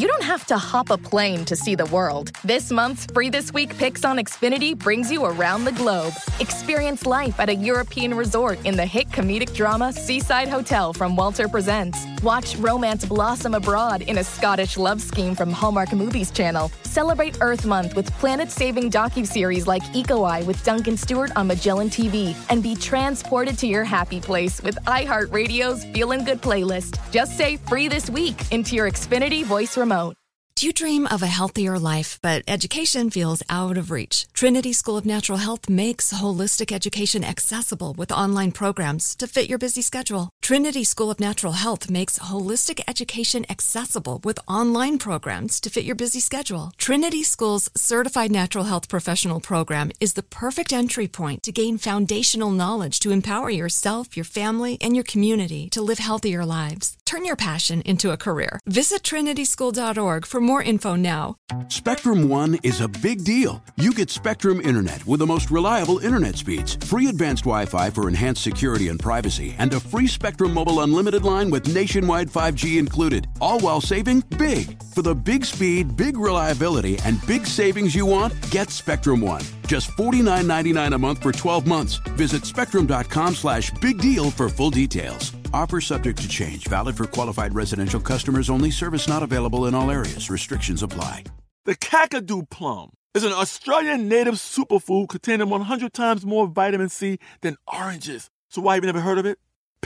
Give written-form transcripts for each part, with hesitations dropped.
you don't have to hop a plane to see the world. This month's Free This Week Picks on Xfinity brings you around the globe. Experience life at a European resort in the hit comedic drama Seaside Hotel from Walter Presents. Watch romance blossom abroad in a Scottish love scheme from Hallmark Movies Channel. Celebrate Earth Month with planet-saving docuseries like Eco Eye with Duncan Stewart on Magellan TV. And be transported to your happy place with iHeartRadio's Feelin' Good playlist. Just say Free This Week into your Xfinity voice remote. Do you dream of a healthier life, but education feels out of reach? Trinity School of Natural Health makes holistic education accessible with online programs to fit your busy schedule. Trinity School of Natural Health makes holistic education accessible with online programs to fit your busy schedule. Trinity School's Certified Natural Health Professional Program is the perfect entry point to gain foundational knowledge to empower yourself, your family, and your community to live healthier lives. Turn your passion into a career. Visit trinityschool.org for more info now. Spectrum One is a big deal. You get Spectrum Internet with the most reliable internet speeds, free advanced Wi-Fi for enhanced security and privacy, and a free Spectrum Mobile Unlimited line with nationwide 5G included, all while saving big. For the big speed, big reliability, and big savings you want, get Spectrum One. Just $49.99 a month for 12 months. Visit spectrum.com/big deal for full details. Offer subject to change. Valid for qualified residential customers only. Service not available in all areas. Restrictions apply. The Kakadu plum is an Australian native superfood containing 100 times more vitamin C than oranges. So why have you never heard of it?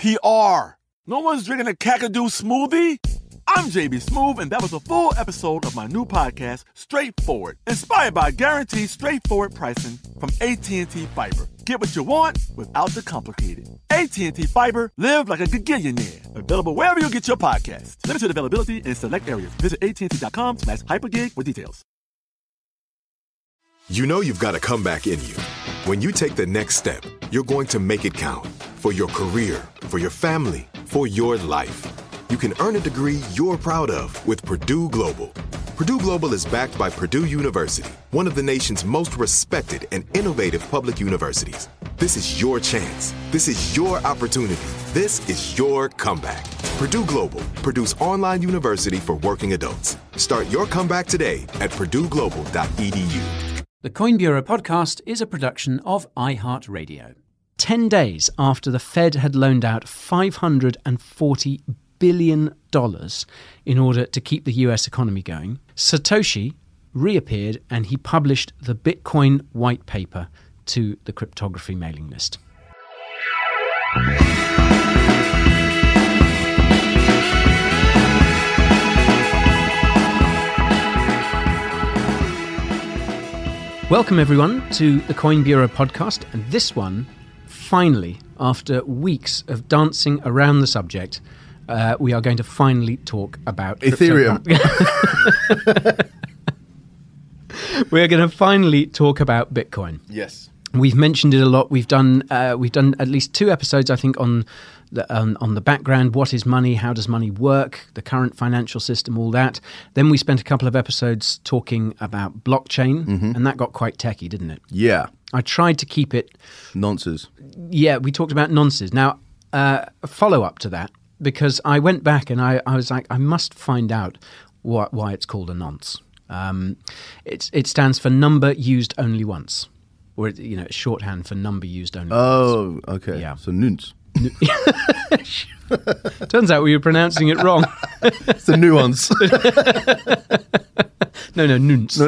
PR. No one's drinking a Kakadu smoothie? I'm JB Smoove, and that was a full episode of my new podcast, Straightforward, inspired by guaranteed straightforward pricing from AT&T Fiber. Get what you want without the complicated. AT&T Fiber, live like a gigillionaire. Available wherever you get your podcasts. Limited availability in select areas. Visit AT&T.com/hypergig for details. You know you've got a comeback in you. When you take the next step, you're going to make it count. For your career, for your family, for your life. You can earn a degree you're proud of with Purdue Global. Purdue Global is backed by Purdue University, one of the nation's most respected and innovative public universities. This is your chance. This is your opportunity. This is your comeback. Purdue Global, Purdue's online university for working adults. Start your comeback today at purdueglobal.edu. The Coin Bureau podcast is a production of iHeartRadio. 10 days after the Fed had loaned out $540 billion in order to keep the US economy going, Satoshi reappeared and he published the Bitcoin white paper to the cryptography mailing list. Welcome everyone to the Coin Bureau podcast, and this one, finally, after weeks of dancing around the subject, we are going to finally talk about Ethereum. We're going to finally talk about Bitcoin. Yes. We've mentioned it a lot. We've done at least 2 episodes, I think, on the background. What is money? How does money work? The current financial system, all that. Then we spent a couple of episodes talking about blockchain, and that got quite techie, didn't it? Yeah. I tried to keep it... Nonsense. Yeah, we talked about nonsense. Now, a follow-up to that, because I went back and I was like, I must find out why it's called a nonce. It stands for number used only once. Or, it's shorthand for number used only once. Oh, okay. Yeah. So nunce. Turns out we were pronouncing it wrong. It's the nuance. No, nunce.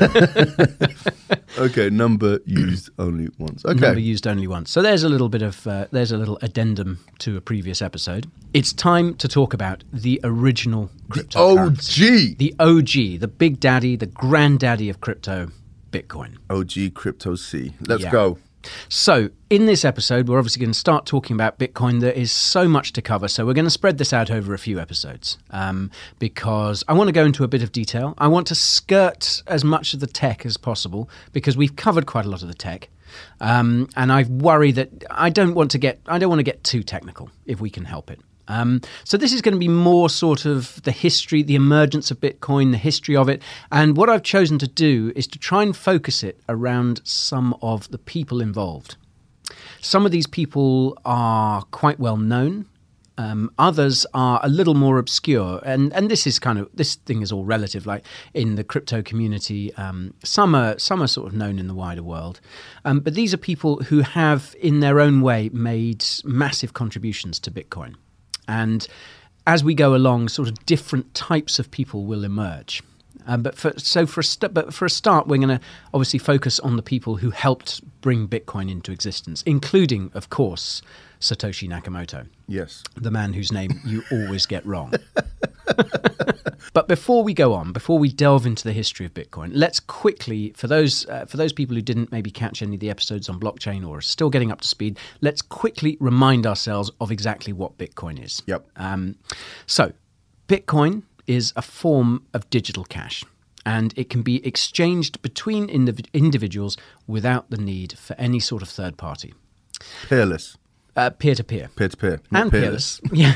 Okay, number used only once. Okay. Number used only once. So there's a little bit of, there's a little addendum to a previous episode. It's time to talk about the original cryptocurrency. The OG, the big daddy, the granddaddy of crypto, Bitcoin. OG Crypto C. Let's go. So, in this episode, we're obviously going to start talking about Bitcoin. There is so much to cover, so we're going to spread this out over a few episodes because I want to go into a bit of detail. I want to skirt as much of the tech as possible because we've covered quite a lot of the tech, and I worry that I don't want to get too technical if we can help it. So this is going to be more sort of the history, the emergence of Bitcoin, the history of it. And what I've chosen to do is to try and focus it around some of the people involved. Some of these people are quite well known Others are a little more obscure, and this thing is all relative. Like in the crypto community, some are sort of known in the wider world, but these are people who have, in their own way, made massive contributions to Bitcoin. And as we go along, sort of different types of people will emerge. But for a start, we're going to obviously focus on the people who helped bring Bitcoin into existence, including, of course, Satoshi Nakamoto. Yes. The man whose name you always get wrong. But before we go on, before we delve into the history of Bitcoin, let's quickly, for those people who didn't maybe catch any of the episodes on blockchain or are still getting up to speed, let's quickly remind ourselves of exactly what Bitcoin is. Yep. So Bitcoin is a form of digital cash, and it can be exchanged between individuals without the need for any sort of third party. Peerless. Peer-to-peer. Peer-to-peer. And peerless. Yeah.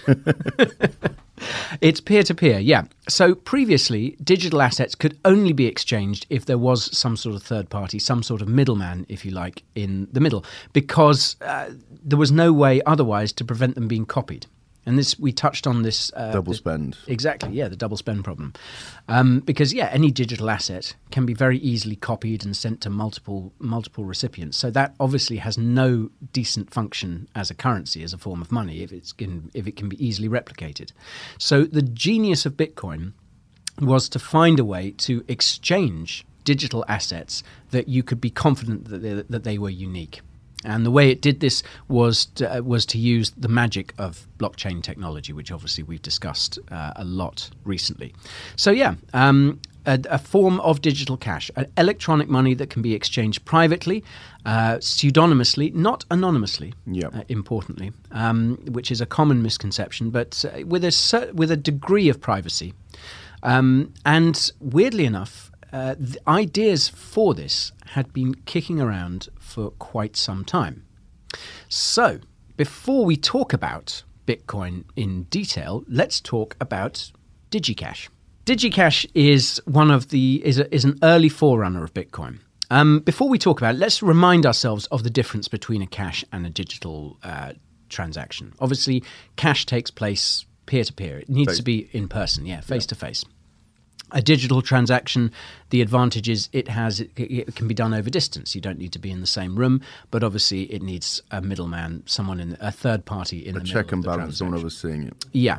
It's peer-to-peer, yeah. So previously, digital assets could only be exchanged if there was some sort of third party, some sort of middleman, if you like, in the middle, because there was no way otherwise to prevent them being copied. And this, we touched on this. Double spend. Exactly, yeah, the double spend problem. Because, yeah, any digital asset can be very easily copied and sent to multiple recipients. So that obviously has no decent function as a currency, as a form of money, if it can be easily replicated. So the genius of Bitcoin was to find a way to exchange digital assets that you could be confident that they were unique. And the way it did this was to use the magic of blockchain technology, which obviously we've discussed a lot recently. So yeah, a form of digital cash, an electronic money that can be exchanged privately, pseudonymously, not anonymously, importantly, which is a common misconception, but with a degree of privacy. And weirdly enough, the ideas for this had been kicking around for quite some time. So, before we talk about Bitcoin in detail, let's talk about DigiCash. DigiCash is an early forerunner of Bitcoin. Before we talk about it, let's remind ourselves of the difference between a cash and a digital transaction. Obviously, cash takes place peer-to-peer. It needs to be in person, face-to-face. A digital transaction, the advantage is it can be done over distance. You don't need to be in the same room, but obviously it needs a middleman, a third party in the middle. A check and balance, someone overseeing it. Yeah.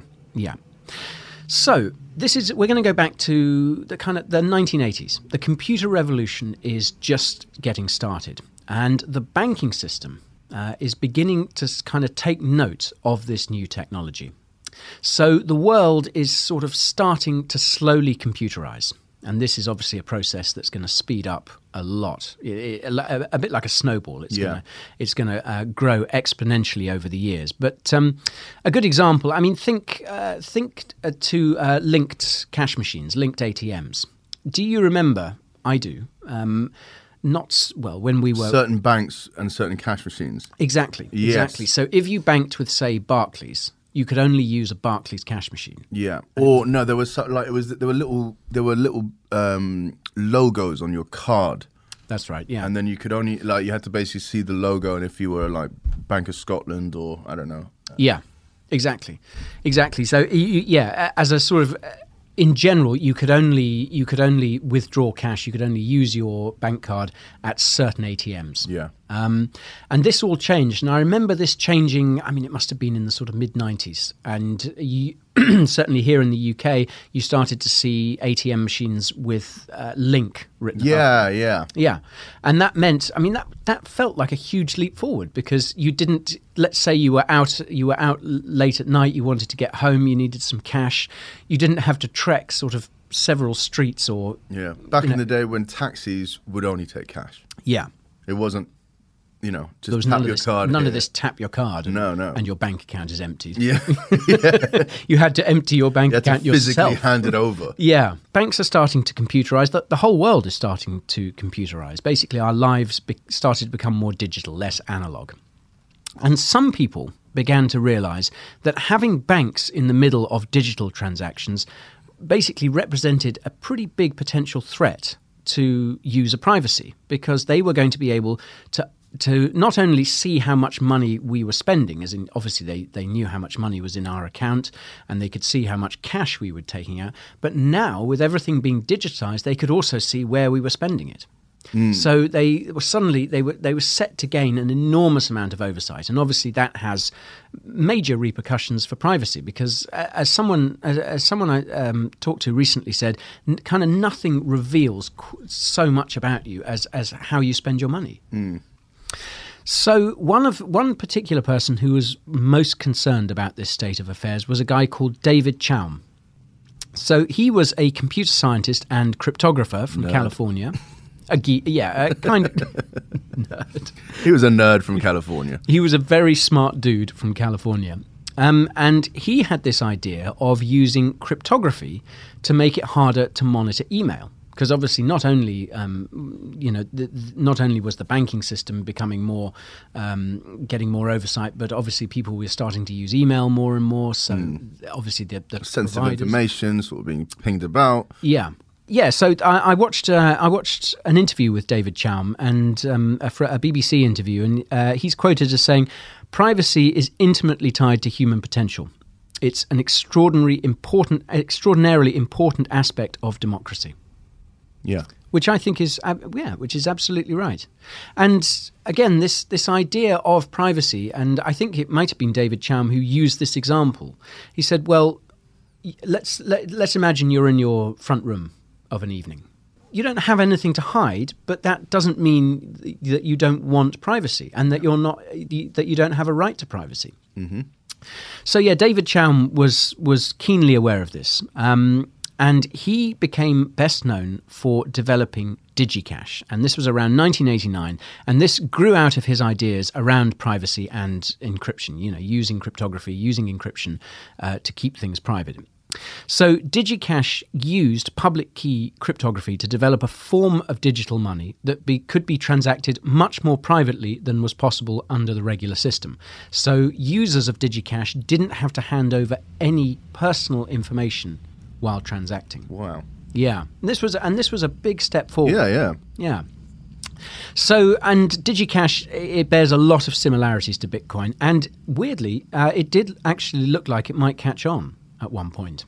So we're going to go back to the 1980s. The computer revolution is just getting started, and the banking system is beginning to kind of take note of this new technology. So the world is sort of starting to slowly computerize. And this is obviously a process that's going to speed up a lot, a bit like a snowball. It's going to grow exponentially over the years. But a good example, I mean, think to linked cash machines, linked ATMs. Do you remember? I do. When we were... Certain banks and certain cash machines. Exactly. Yes. Exactly. So if you banked with, say, Barclays, you could only use a Barclays cash machine. Yeah. Or no, there were little logos on your card. That's right. Yeah. And then you could only you had to basically see the logo, and if you were like Bank of Scotland or I don't know. Yeah. Exactly. So as a sort of in general, you could only withdraw cash. You could only use your bank card at certain ATMs. Yeah. And this all changed. And I remember this changing, I mean, it must have been in the sort of mid-90s. And certainly here in the UK, you started to see ATM machines with link written above. Yeah. And that meant, I mean, that felt like a huge leap forward, because you didn't, let's say you were out late at night, you wanted to get home, you needed some cash. You didn't have to trek sort of several streets or... Yeah. Back in the day when taxis would only take cash. Yeah. It wasn't, just there was tap your card. None of this tap your card and your bank account is emptied. Yeah. You had to empty your bank account yourself. Physically hand it over. Yeah. Banks are starting to computerize. The whole world is starting to computerize. Basically, our lives started to become more digital, less analog. And some people began to realize that having banks in the middle of digital transactions basically represented a pretty big potential threat to user privacy, because they were going to be able to to not only see how much money we were spending, as in obviously they knew how much money was in our account and they could see how much cash we were taking out, but now with everything being digitized, they could also see where we were spending it. So they were set to gain an enormous amount of oversight, and obviously that has major repercussions for privacy. Because as someone I talked to recently said, kind of nothing reveals so much about you as how you spend your money. So one particular person who was most concerned about this state of affairs was a guy called David Chaum. So he was a computer scientist and cryptographer from California. Kind of nerd. He was a nerd from California. He was a very smart dude from California. And he had this idea of using cryptography to make it harder to monitor email. Because obviously not only was the banking system becoming more, getting more oversight, but obviously people were starting to use email more and more. So obviously the sensitive information sort of being pinged about. Yeah, so I watched an interview with David Chaum, and a BBC interview, and he's quoted as saying, "Privacy is intimately tied to human potential. It's an extraordinarily important aspect of democracy." Yeah, which I think is which is absolutely right. And again, this idea of privacy, and I think it might have been David Chaum who used this example. He said, "Well, let's imagine you're in your front room of an evening. You don't have anything to hide, but that doesn't mean that you don't want privacy and that you don't have a right to privacy." Mm-hmm. So yeah, David Chaum was keenly aware of this, and he became best known for developing DigiCash, and this was around 1989, and this grew out of his ideas around privacy and encryption. Using cryptography, using encryption to keep things private. So DigiCash used public key cryptography to develop a form of digital money that could be transacted much more privately than was possible under the regular system. So users of DigiCash didn't have to hand over any personal information while transacting. Wow. Yeah. This was a big step forward. Yeah. So, and DigiCash, it bears a lot of similarities to Bitcoin, and weirdly, it did actually look like it might catch on at one point.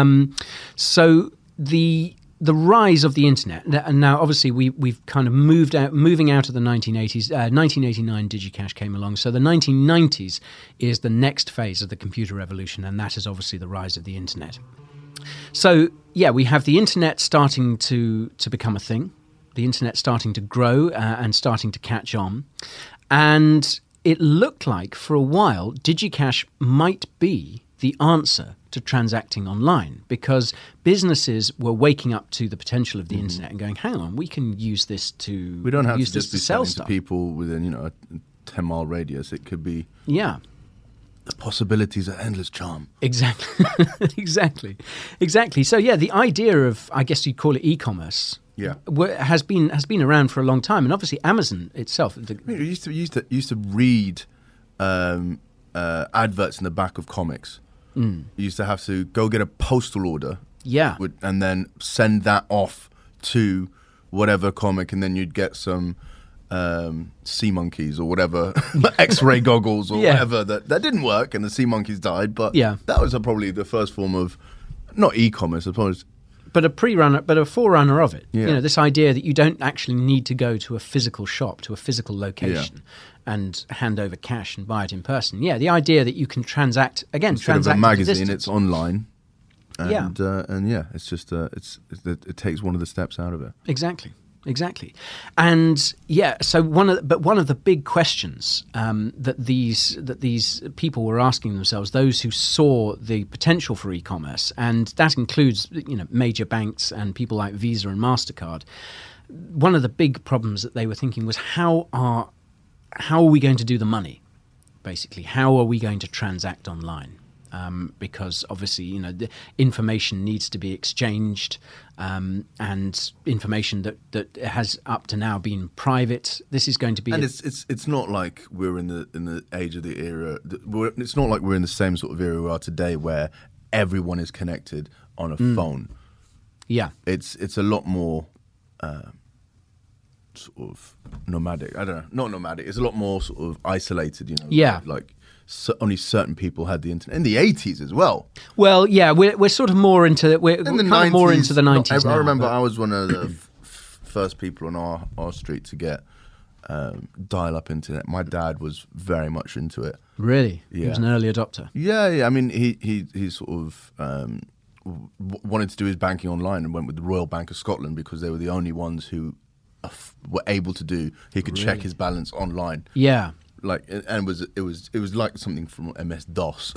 So the rise of the internet, and now obviously we've kind of moving out of the 1980s. 1989 DigiCash came along, so the 1990s is the next phase of the computer revolution, and that is obviously the rise of the internet. So yeah, we have the internet starting to become a thing, the internet starting to grow and starting to catch on, and it looked like for a while DigiCash might be the answer to transacting online, because businesses were waking up to the potential of the internet and going, hang on, we can use this to we don't have use to just this be to sell selling stuff to people within a 10-mile radius. It could be the possibilities are endless, Charm. Exactly. Exactly. So yeah, the idea of, I guess you'd call it e-commerce, has been around for a long time, and obviously Amazon itself. You used to read adverts in the back of comics. You used to have to go get a postal order, and then send that off to whatever comic, and then you'd get some sea monkeys or whatever, X-ray goggles or whatever that didn't work, and the sea monkeys died. But that was probably the first form of not e-commerce, I suppose. But a forerunner of it. Yeah. This idea that you don't actually need to go to a physical shop, to a physical location, and hand over cash and buy it in person. Yeah, the idea that you can transact instead of a magazine, it's online. And it's just it takes one of the steps out of it. Exactly. And so one of the big questions that these people were asking themselves, those who saw the potential for e-commerce, and that includes major banks and people like Visa and MasterCard, one of the big problems that they were thinking was how are we going to do the money? Basically, how are we going to transact online? Because obviously, the information needs to be exchanged, and information that has up to now been private. This is going to be, and it's not like we're in the age of the era. It's not like we're in the same sort of era we are today, where everyone is connected on a phone. Yeah, it's a lot more sort of nomadic. I don't know, not nomadic. It's a lot more sort of isolated, you know. Yeah. Like only certain people had the internet in the 80s as well. Well, yeah, we're sort of more into the 90s, more into the 90s. I remember I was one of the first people on our street to get dial-up internet. My dad was very much into it. Really? Yeah. He was an early adopter. Yeah. I mean, he sort of wanted to do his banking online and went with the Royal Bank of Scotland because they were the only ones who were able to do. He could check his balance online. Yeah. Like, and it was like something from MS DOS.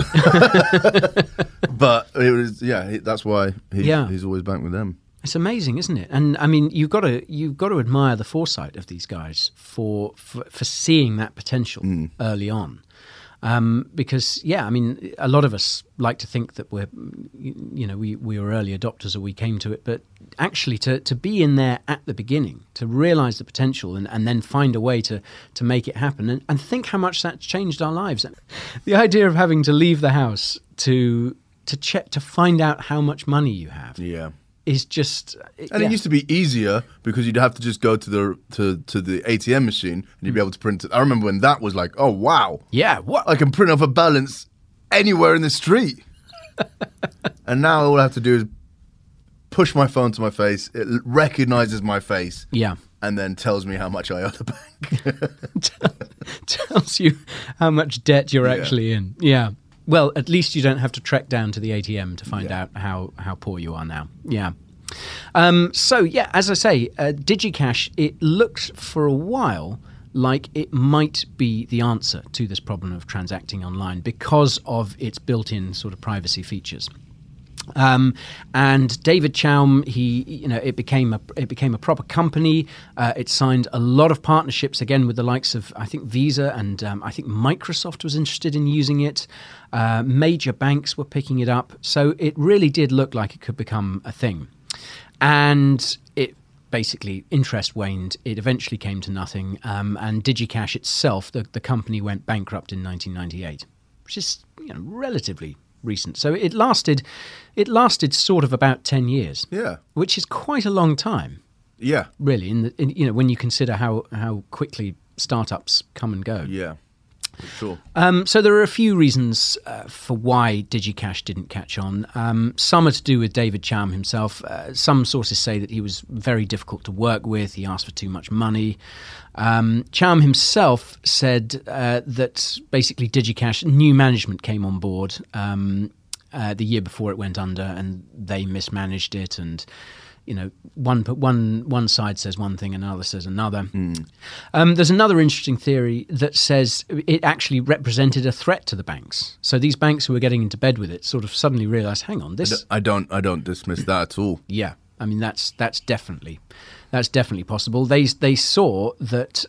But it was, that's why he's always banked with them. It's amazing, isn't it? And I mean, you've got to admire the foresight of these guys for seeing that potential early on. Because I mean, a lot of us like to think that we were early adopters or we came to it, but actually to be in there at the beginning, to realise the potential and then find a way to make it happen and think how much that's changed our lives. The idea of having to leave the house to check to find out how much money you have. Yeah. Is just, and it used to be easier because you'd have to just go to the ATM machine and you'd be able to print it. I remember when that was like, oh wow, yeah, what I can print off a balance anywhere in the street. And now all I have to do is push my phone to my face. It recognizes my face, and then tells me how much I owe the bank. Tells you how much debt you're actually in. Yeah. Well, at least you don't have to trek down to the ATM to find out how poor you are now. Yeah. As I say, DigiCash, it looked for a while like it might be the answer to this problem of transacting online because of its built-in sort of privacy features. And David Chaum, it became a proper company. It signed a lot of partnerships again with the likes of, I think, Visa and I think Microsoft was interested in using it. Major banks were picking it up, so it really did look like it could become a thing. And it basically, interest waned. It eventually came to nothing. And DigiCash itself, the company, went bankrupt in 1998, which is relatively recent. So it lasted sort of about 10 years. Yeah. Which is quite a long time. Yeah. Really, when you consider how quickly startups come and go. Yeah. For sure. So there are a few reasons for why DigiCash didn't catch on. Some are to do with David Chaum himself. Some sources say that he was very difficult to work with. He asked for too much money. Chaum himself said that basically DigiCash, new management came on board the year before it went under, and they mismanaged it. And one side says one thing and another says another. There's another interesting theory that says it actually represented a threat to the banks. So these banks who were getting into bed with it sort of suddenly realised, hang on, this. I don't dismiss that at all. Yeah, I mean that's definitely possible. They saw that.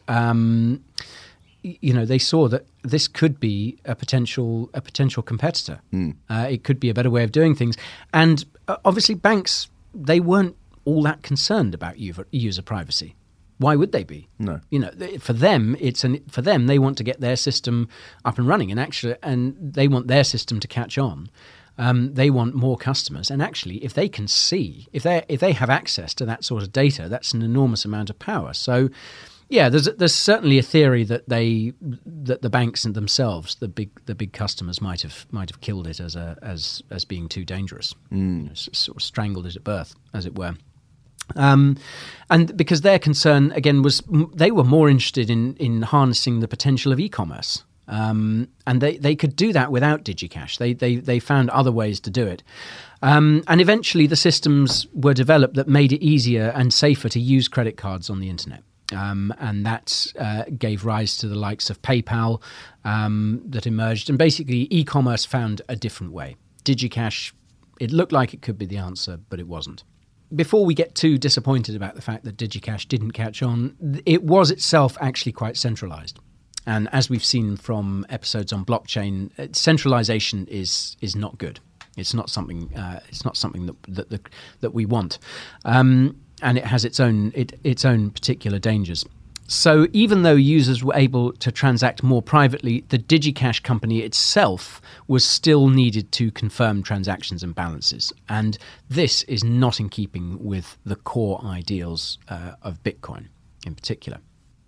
They saw that this could be a potential competitor. It could be a better way of doing things, and obviously banks, they weren't all that concerned about user privacy. Why would they be? No. For them, they want to get their system up and running, and they want their system to catch on. They want more customers, and actually, if they can see, if they have access to that sort of data, that's an enormous amount of power. So, yeah, there's certainly a theory that the banks and themselves, the big customers, might have killed it as being too dangerous, sort of strangled it at birth, as it were. And because their concern again was they were more interested in harnessing the potential of e-commerce, and they could do that without DigiCash. They found other ways to do it, and eventually the systems were developed that made it easier and safer to use credit cards on the internet. And that gave rise to the likes of PayPal that emerged, and basically e-commerce found a different way. DigiCash, it looked like it could be the answer, but it wasn't. Before we get too disappointed about the fact that DigiCash didn't catch on, it was itself actually quite centralized. And as we've seen from episodes on blockchain, centralization is not good. It's not something that we want. And it has its own particular dangers. So even though users were able to transact more privately, the DigiCash company itself was still needed to confirm transactions and balances. And this is not in keeping with the core ideals of Bitcoin. in particular.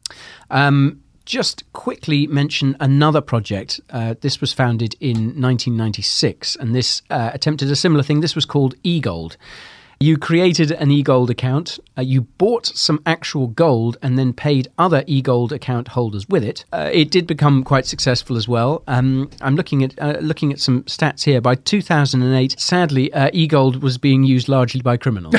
Just quickly mention another project. This was founded in 1996, and this attempted a similar thing. This was called eGold. You created an eGold account, you bought some actual gold and then paid other eGold account holders with it. It did become quite successful as well. I'm looking at some stats here. By 2008, sadly, eGold was being used largely by criminals.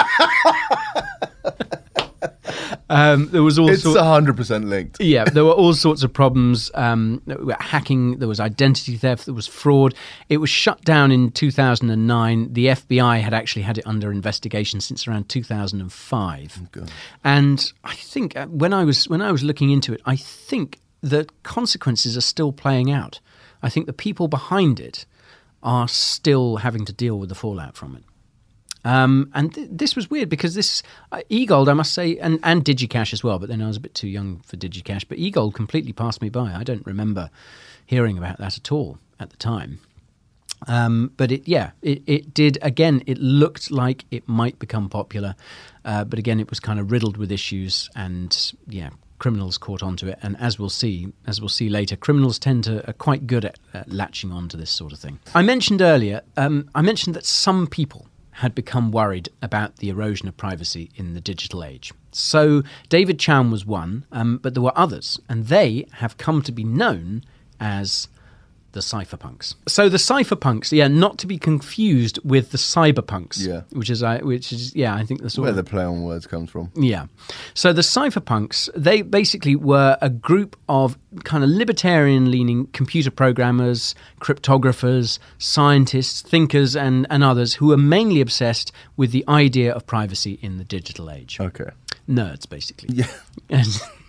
There was all it's 100% linked. Yeah, there were all sorts of problems. Hacking, there was identity theft, there was fraud. It was shut down in 2009. The FBI had actually had it under investigation since around 2005. Oh, and I think when I was looking into it, I think the consequences are still playing out. I think the people behind it are still having to deal with the fallout from it. This was weird because this eGold, I must say, and DigiCash as well, but then I was a bit too young for DigiCash, but eGold completely passed me by. I don't remember hearing about that at all at the time. But it did, again, it looked like it might become popular, but again, it was kind of riddled with issues and, criminals caught onto it. And as we'll see later, criminals are quite good at latching on to this sort of thing. I mentioned earlier, that some people had become worried about the erosion of privacy in the digital age. So David Chaum was one, but there were others, and they have come to be known as the cypherpunks. So the cypherpunks, not to be confused with the cyberpunks, which is I think the sort where of the play on words comes from. Yeah. So the cypherpunks, they basically were a group of kind of libertarian-leaning computer programmers, cryptographers, scientists, thinkers, and others who were mainly obsessed with the idea of privacy in the digital age. Okay. Nerds, basically. Yeah.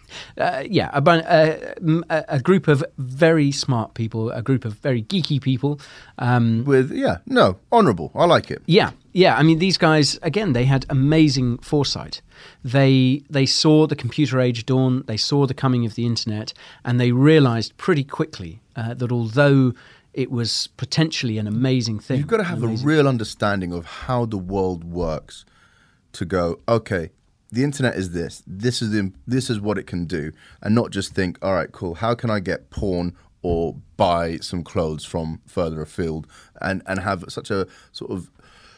A group of very smart people, a group of very geeky people. Honourable. I like it. Yeah. I mean, these guys, again, they had amazing foresight. They saw the computer age dawn, they saw the coming of the internet, and they realised pretty quickly that although it was potentially an amazing thing. You've got to have a real understanding of how the world works to go, okay, the internet is this. This is what it can do, and not just think, all right, cool. How can I get porn or buy some clothes from further afield, and have such a sort of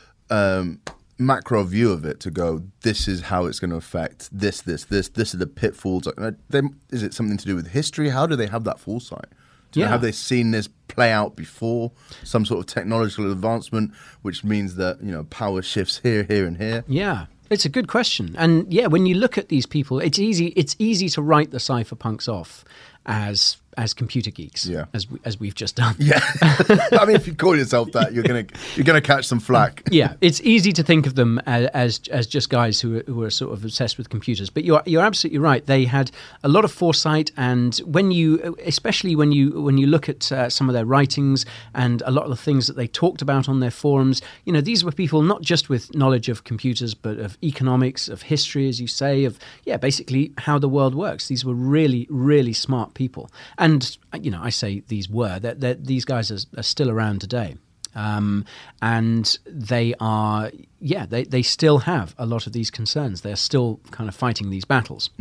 macro view of it to go, this is how it's going to affect this. This are the pitfalls. Is it something to do with history? How do they have that foresight? Have they seen this play out before? Some sort of technological advancement, which means that power shifts here, and here. Yeah. It's a good question. And when you look at these people, it's easy to write the cypherpunks off as computer geeks, as we've just done. Yeah, I mean, if you call yourself that, you're gonna catch some flack. Yeah, it's easy to think of them as just guys who are sort of obsessed with computers. But you're absolutely right. They had a lot of foresight, and especially when you look at some of their writings and a lot of the things that they talked about on their forums, these were people not just with knowledge of computers, but of economics, of history, as you say, of basically how the world works. These were really, really smart people. And, I say these were, that these guys are still around today. And they are, they still have a lot of these concerns. They're still kind of fighting these battles.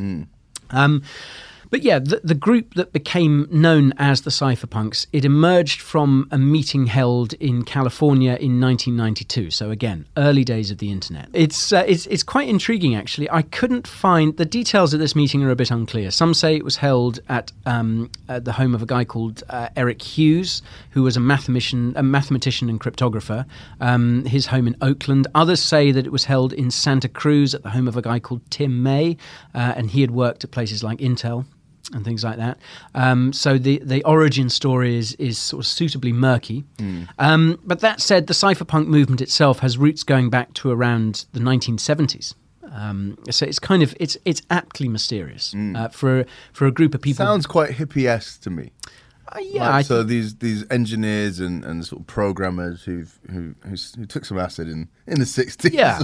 But the group that became known as the cypherpunks, it emerged from a meeting held in California in 1992. So again, early days of the internet. It's quite intriguing, actually. I couldn't find the details of this meeting are a bit unclear. Some say it was held at the home of a guy called Eric Hughes, who was a mathematician and cryptographer. His home in Oakland. Others say that it was held in Santa Cruz at the home of a guy called Tim May, and he had worked at places like Intel and things like that. So the origin story is sort of suitably murky. But that said, the cypherpunk movement itself has roots going back to around the 1970s. So it's aptly mysterious for a group of people. Sounds quite hippie-esque to me. So these engineers and sort of programmers who took some acid in the 60s. Yeah,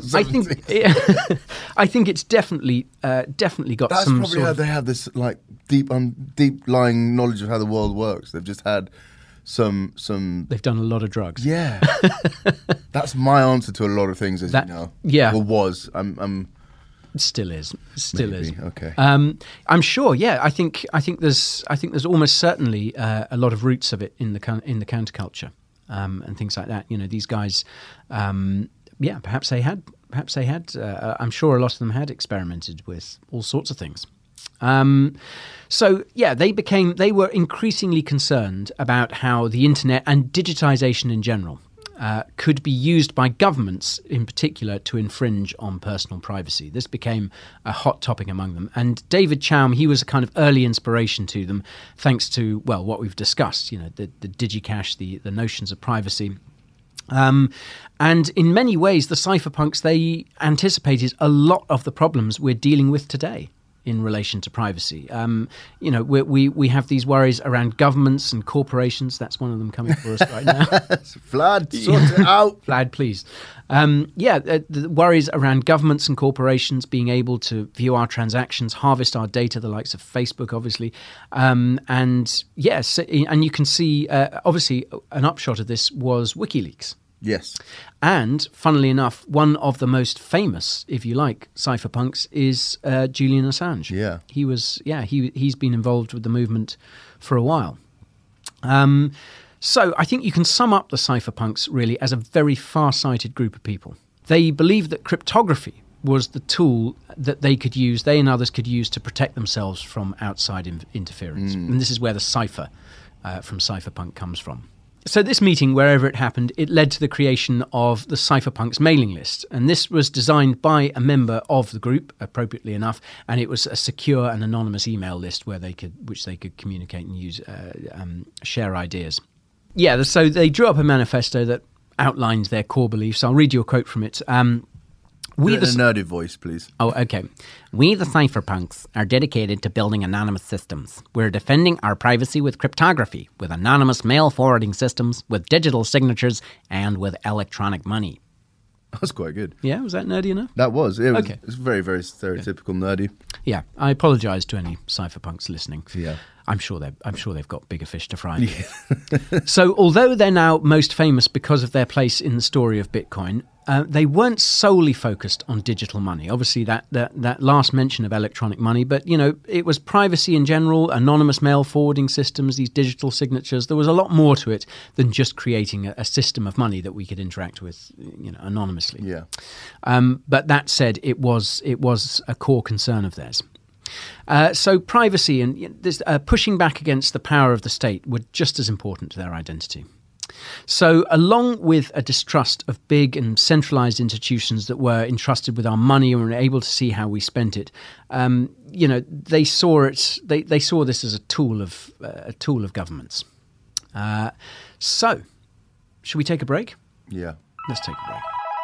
I think it's definitely got That's some. That's probably how they have this like deep lying knowledge of how the world works. They've just had some. They've done a lot of drugs. Yeah, that's my answer to a lot of things, as you know. Yeah, or was. I'm Still is. Okay. I'm sure. Yeah, I think there's almost certainly a lot of roots of it in the counterculture and things like that. You know, these guys. Perhaps they had. I'm sure a lot of them had experimented with all sorts of things. They were increasingly concerned about how the internet and digitization in general could be used by governments in particular to infringe on personal privacy. This became a hot topic among them. And David Chaum, he was a kind of early inspiration to them, thanks to, well, what we've discussed, you know, the DigiCash, the notions of privacy. And in many ways, the cypherpunks, they anticipated a lot of the problems we're dealing with today in relation to privacy. You know, we have these worries around governments and corporations. That's one of them coming for us right now. Vlad, sort it out. Vlad, please. The worries around governments and corporations being able to view our transactions, harvest our data, the likes of Facebook, obviously. And you can see, obviously, an upshot of this was WikiLeaks. Yes. And, funnily enough, one of the most famous, if you like, cypherpunks is Julian Assange. Yeah. He's been involved with the movement for a while. So I think you can sum up the cypherpunks really as a very far-sighted group of people. They believed that cryptography was the tool that they and others could use to protect themselves from outside interference. And this is where the cipher from cypherpunk comes from. So this meeting, wherever it happened, it led to the creation of the Cypherpunks mailing list. And this was designed by a member of the group, appropriately enough, and it was a secure and anonymous email list which they could communicate and use, share ideas. Yeah, so they drew up a manifesto that outlined their core beliefs. I'll read you a quote from it. In a nerdy voice, please. Oh, okay. We, the cypherpunks, are dedicated to building anonymous systems. We're defending our privacy with cryptography, with anonymous mail forwarding systems, with digital signatures, and with electronic money. That's quite good. Yeah, was that nerdy enough? That was. It was, okay. It's very, very stereotypical nerdy. Yeah, I apologise to any cypherpunks listening. Yeah. I'm sure they've got bigger fish to fry. Yeah. So, although they're now most famous because of their place in the story of Bitcoin, they weren't solely focused on digital money. Obviously, that last mention of electronic money, but you know, it was privacy in general, anonymous mail forwarding systems, these digital signatures. There was a lot more to it than just creating a system of money that we could interact with, you know, anonymously. Yeah. But that said, it was a core concern of theirs. So privacy and this, pushing back against the power of the state were just as important to their identity. So along with a distrust of big and centralized institutions that were entrusted with our money and were able to see how we spent it, you know, they saw it. They saw this as a tool of governments. So, should we take a break? Yeah. Let's take a break.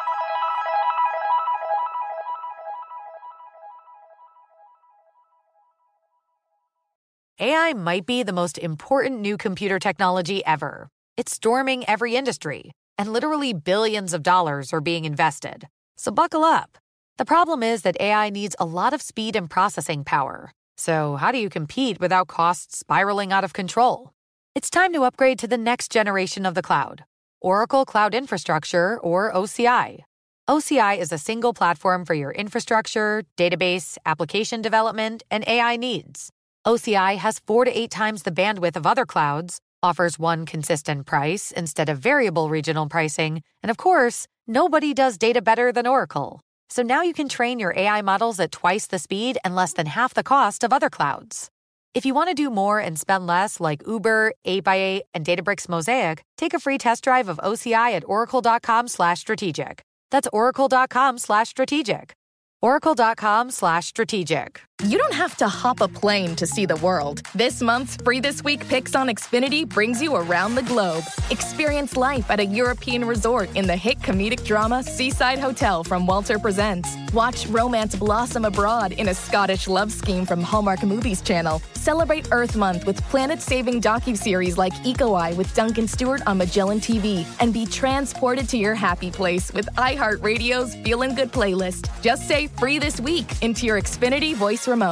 AI might be the most important new computer technology ever. It's storming every industry, and literally billions of dollars are being invested. So buckle up. The problem is that AI needs a lot of speed and processing power. So how do you compete without costs spiraling out of control? It's time to upgrade to the next generation of the cloud, Oracle Cloud Infrastructure, or OCI. OCI is a single platform for your infrastructure, database, application development, and AI needs. OCI has 4 to 8 times the bandwidth of other clouds, offers one consistent price instead of variable regional pricing, and of course, nobody does data better than Oracle. So now you can train your AI models at twice the speed and less than half the cost of other clouds. If you want to do more and spend less like Uber, 8x8, and Databricks Mosaic, take a free test drive of OCI at oracle.com/strategic. That's oracle.com/strategic. Oracle.com/strategic. You don't have to hop a plane to see the world. This month's Free This Week Picks on Xfinity brings you around the globe. Experience life at a European resort in the hit comedic drama Seaside Hotel from Walter Presents. Watch romance blossom abroad in a Scottish love scheme from Hallmark Movies Channel. Celebrate Earth Month with planet-saving docuseries like Eco Eye with Duncan Stewart on Magellan TV. And be transported to your happy place with iHeartRadio's Feelin' Good playlist. Just say Free This Week into your Xfinity voice remote.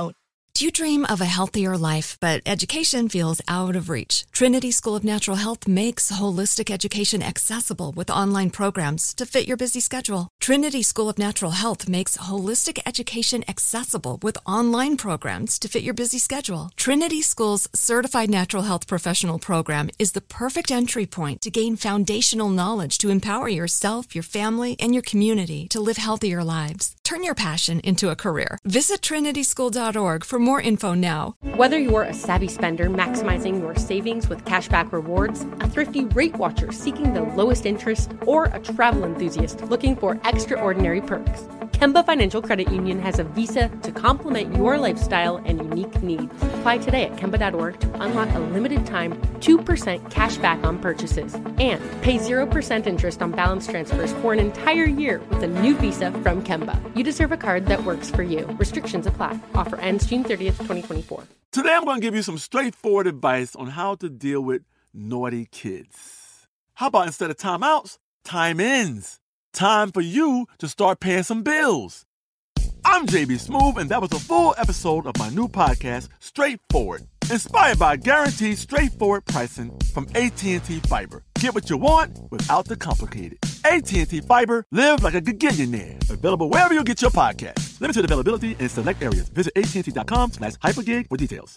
Do you dream of a healthier life, but education feels out of reach? Trinity School of Natural Health makes holistic education accessible with online programs to fit your busy schedule. Trinity School of Natural Health makes holistic education accessible with online programs to fit your busy schedule. Trinity School's Certified Natural Health Professional Program is the perfect entry point to gain foundational knowledge to empower yourself, your family, and your community to live healthier lives. Turn your passion into a career. Visit trinityschool.org for more info now. Whether you're a savvy spender maximizing your savings with cashback rewards, a thrifty rate watcher seeking the lowest interest, or a travel enthusiast looking for extraordinary perks, Kemba Financial Credit Union has a visa to complement your lifestyle and unique needs. Apply today at Kemba.org to unlock a limited time 2% cash back on purchases and pay 0% interest on balance transfers for an entire year with a new visa from Kemba. You deserve a card that works for you. Restrictions apply. Offer ends June 30th, 2024. Today I'm going to give you some straightforward advice on how to deal with naughty kids. How about instead of timeouts, time-ins? Time for you to start paying some bills. I'm JB Smoove, and that was a full episode of my new podcast, Straightforward, inspired by guaranteed straightforward pricing from AT&T Fiber. Get what you want without the complicated. AT&T Fiber, live like a gigillionaire. Available wherever you get your podcast. Limited availability in select areas. Visit AT&T.com/hypergig for details.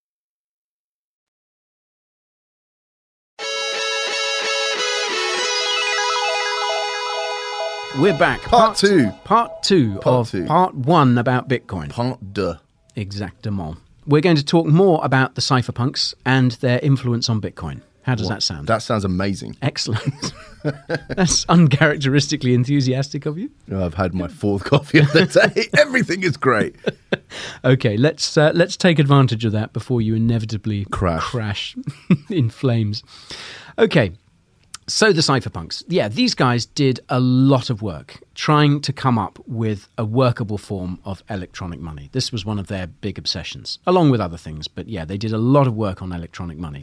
We're back. Part two of part one about Bitcoin. Part deux. Exactement. We're going to talk more about the cypherpunks and their influence on Bitcoin. How does that sound? That sounds amazing. Excellent. That's uncharacteristically enthusiastic of you. I've had my fourth coffee of the day. Everything is great. Okay, let's take advantage of that before you inevitably crash in flames. Okay. So the cypherpunks, these guys did a lot of work trying to come up with a workable form of electronic money. This was one of their big obsessions, along with other things. But they did a lot of work on electronic money.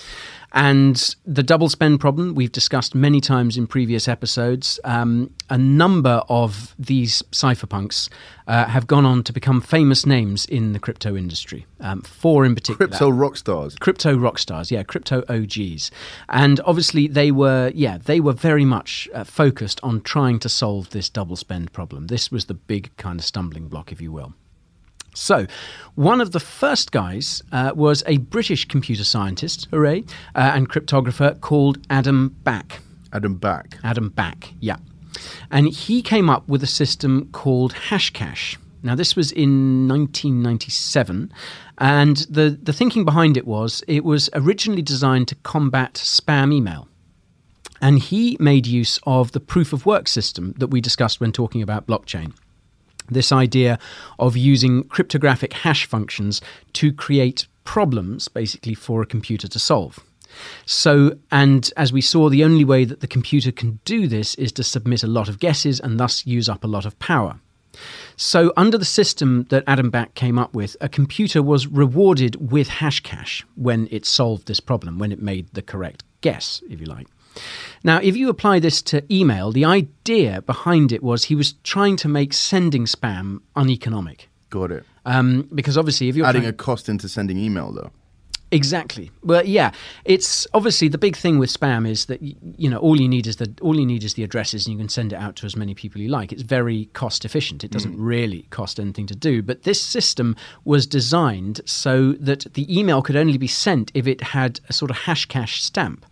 And the double spend problem we've discussed many times in previous episodes. A number of these cypherpunks have gone on to become famous names in the crypto industry. 4 in particular. Crypto rock stars, crypto OGs. And obviously they were very much focused on trying to solve this double spend problem. This was the big kind of stumbling block, if you will. So, one of the first guys was a British computer scientist, and cryptographer called Adam Back. Adam Back, yeah. And he came up with a system called Hashcash. Now, this was in 1997, and the thinking behind it was originally designed to combat spam email. And he made use of the proof of work system that we discussed when talking about blockchain. This idea of using cryptographic hash functions to create problems, basically, for a computer to solve. So, and as we saw, the only way that the computer can do this is to submit a lot of guesses and thus use up a lot of power. So, under the system that Adam Back came up with, a computer was rewarded with Hashcash when it solved this problem, when it made the correct guess, if you like. Now, if you apply this to email, the idea behind it was he was trying to make sending spam uneconomic. Got it. Because obviously, if you're adding a cost into sending email, though. Exactly. Well, it's obviously the big thing with spam is that all you need is the addresses, and you can send it out to as many people you like. It's very cost efficient. It doesn't really cost anything to do. But this system was designed so that the email could only be sent if it had a sort of Hashcash stamp.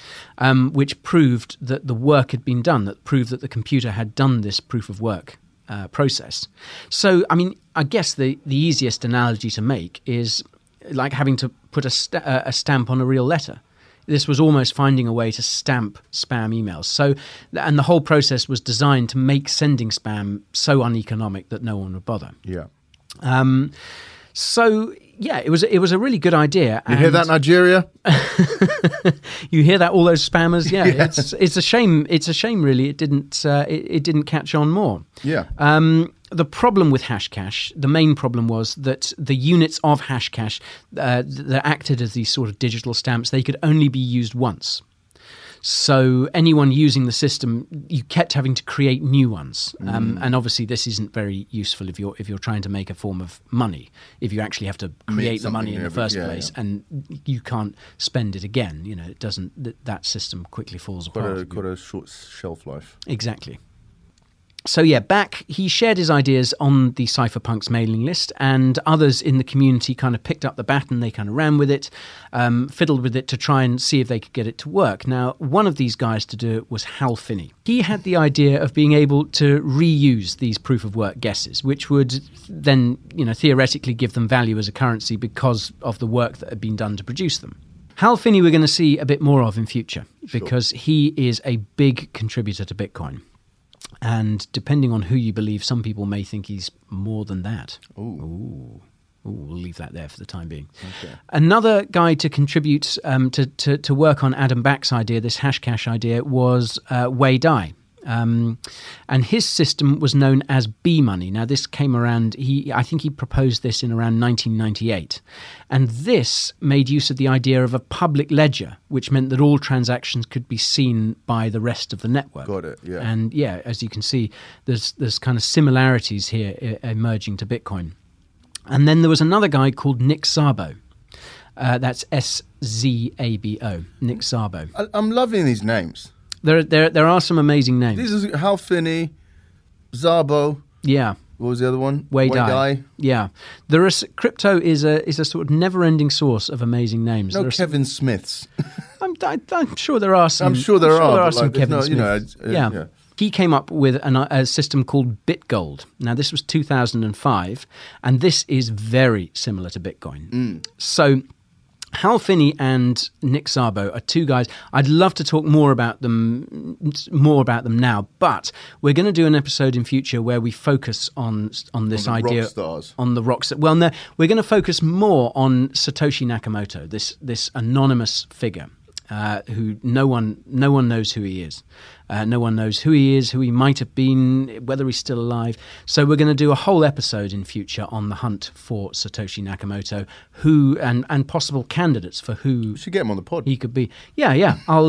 Which proved that the work had been done, that proved that the computer had done this proof of work process. So, I guess the easiest analogy to make is like having to put a stamp on a real letter. This was almost finding a way to stamp spam emails. So, and the whole process was designed to make sending spam so uneconomic that no one would bother. Yeah. So, it was a really good idea. You hear that, Nigeria? You hear that, all those spammers? Yeah, yeah. It's a shame. It's a shame, really. It didn't catch on more. Yeah. The problem with Hashcash, the main problem was that the units of Hashcash that acted as these sort of digital stamps, they could only be used once. So anyone using the system, you kept having to create new ones. And obviously this isn't very useful if you're trying to make a form of money, if you actually have to create the money in the first place and you can't spend it again. It doesn't, that system quickly falls apart. Got a short shelf life. Exactly. So yeah, he shared his ideas on the Cypherpunks mailing list, and others in the community kind of picked up the baton. They kind of ran with it, fiddled with it to try and see if they could get it to work. Now, one of these guys to do it was Hal Finney. He had the idea of being able to reuse these proof of work guesses, which would then, theoretically give them value as a currency because of the work that had been done to produce them. Hal Finney we're going to see a bit more of in future because he is a big contributor to Bitcoin. And depending on who you believe, some people may think he's more than that. Ooh, we'll leave that there for the time being. Okay. Another guy to contribute to work on Adam Back's idea, this Hashcash idea, was Wei Dai. And his system was known as B-Money. Now, this came around, I think he proposed this in around 1998. And this made use of the idea of a public ledger, which meant that all transactions could be seen by the rest of the network. Got it, yeah. And yeah, as you can see, there's kind of similarities here emerging to Bitcoin. And then there was another guy called Nick Szabo. That's S-Z-A-B-O, Nick Szabo. I'm loving these names. There are some amazing names. This is Hal Finney, Szabo. Yeah. What was the other one? Wei Dai. Yeah. Crypto is a sort of never-ending source of amazing names. No Kevin Smiths. I'm sure there are some. I'm sure there are some Kevin Smiths. Yeah. He came up with a system called BitGold. Now, this was 2005, and this is very similar to Bitcoin. So Hal Finney and Nick Szabo are two guys. I'd love to talk more about them now, but we're going to do an episode in future where we focus on this idea on the rock stars. Well, no, we're going to focus more on Satoshi Nakamoto, this anonymous figure. Who no one knows who he is. No one knows who he is, who he might have been, whether he's still alive. So we're going to do a whole episode in future on the hunt for Satoshi Nakamoto, who and possible candidates for who. We should get him on the pod. He could be. Yeah. I'll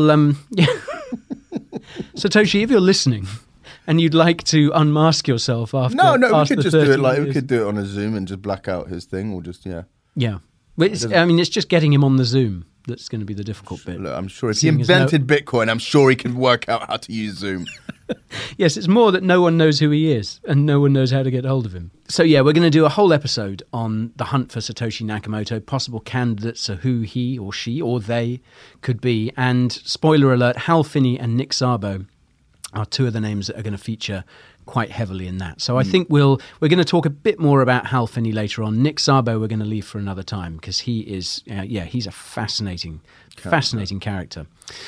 Satoshi, if you're listening and you'd like to unmask yourself after we could just do it we could do it on a Zoom and just black out his thing, or just yeah. But it's just getting him on the Zoom that's going to be the difficult bit. Look, I'm sure if he invented Bitcoin, I'm sure he can work out how to use Zoom. Yes, it's more that no one knows who he is and no one knows how to get hold of him. So yeah, we're going to do a whole episode on the hunt for Satoshi Nakamoto, possible candidates of who he or she or they could be. And spoiler alert, Hal Finney and Nick Szabo are two of the names that are going to feature quite heavily in that. So I think we're going to talk a bit more about Hal Finney later on. Nick Szabo we're going to leave for another time because he is, he's a fascinating character.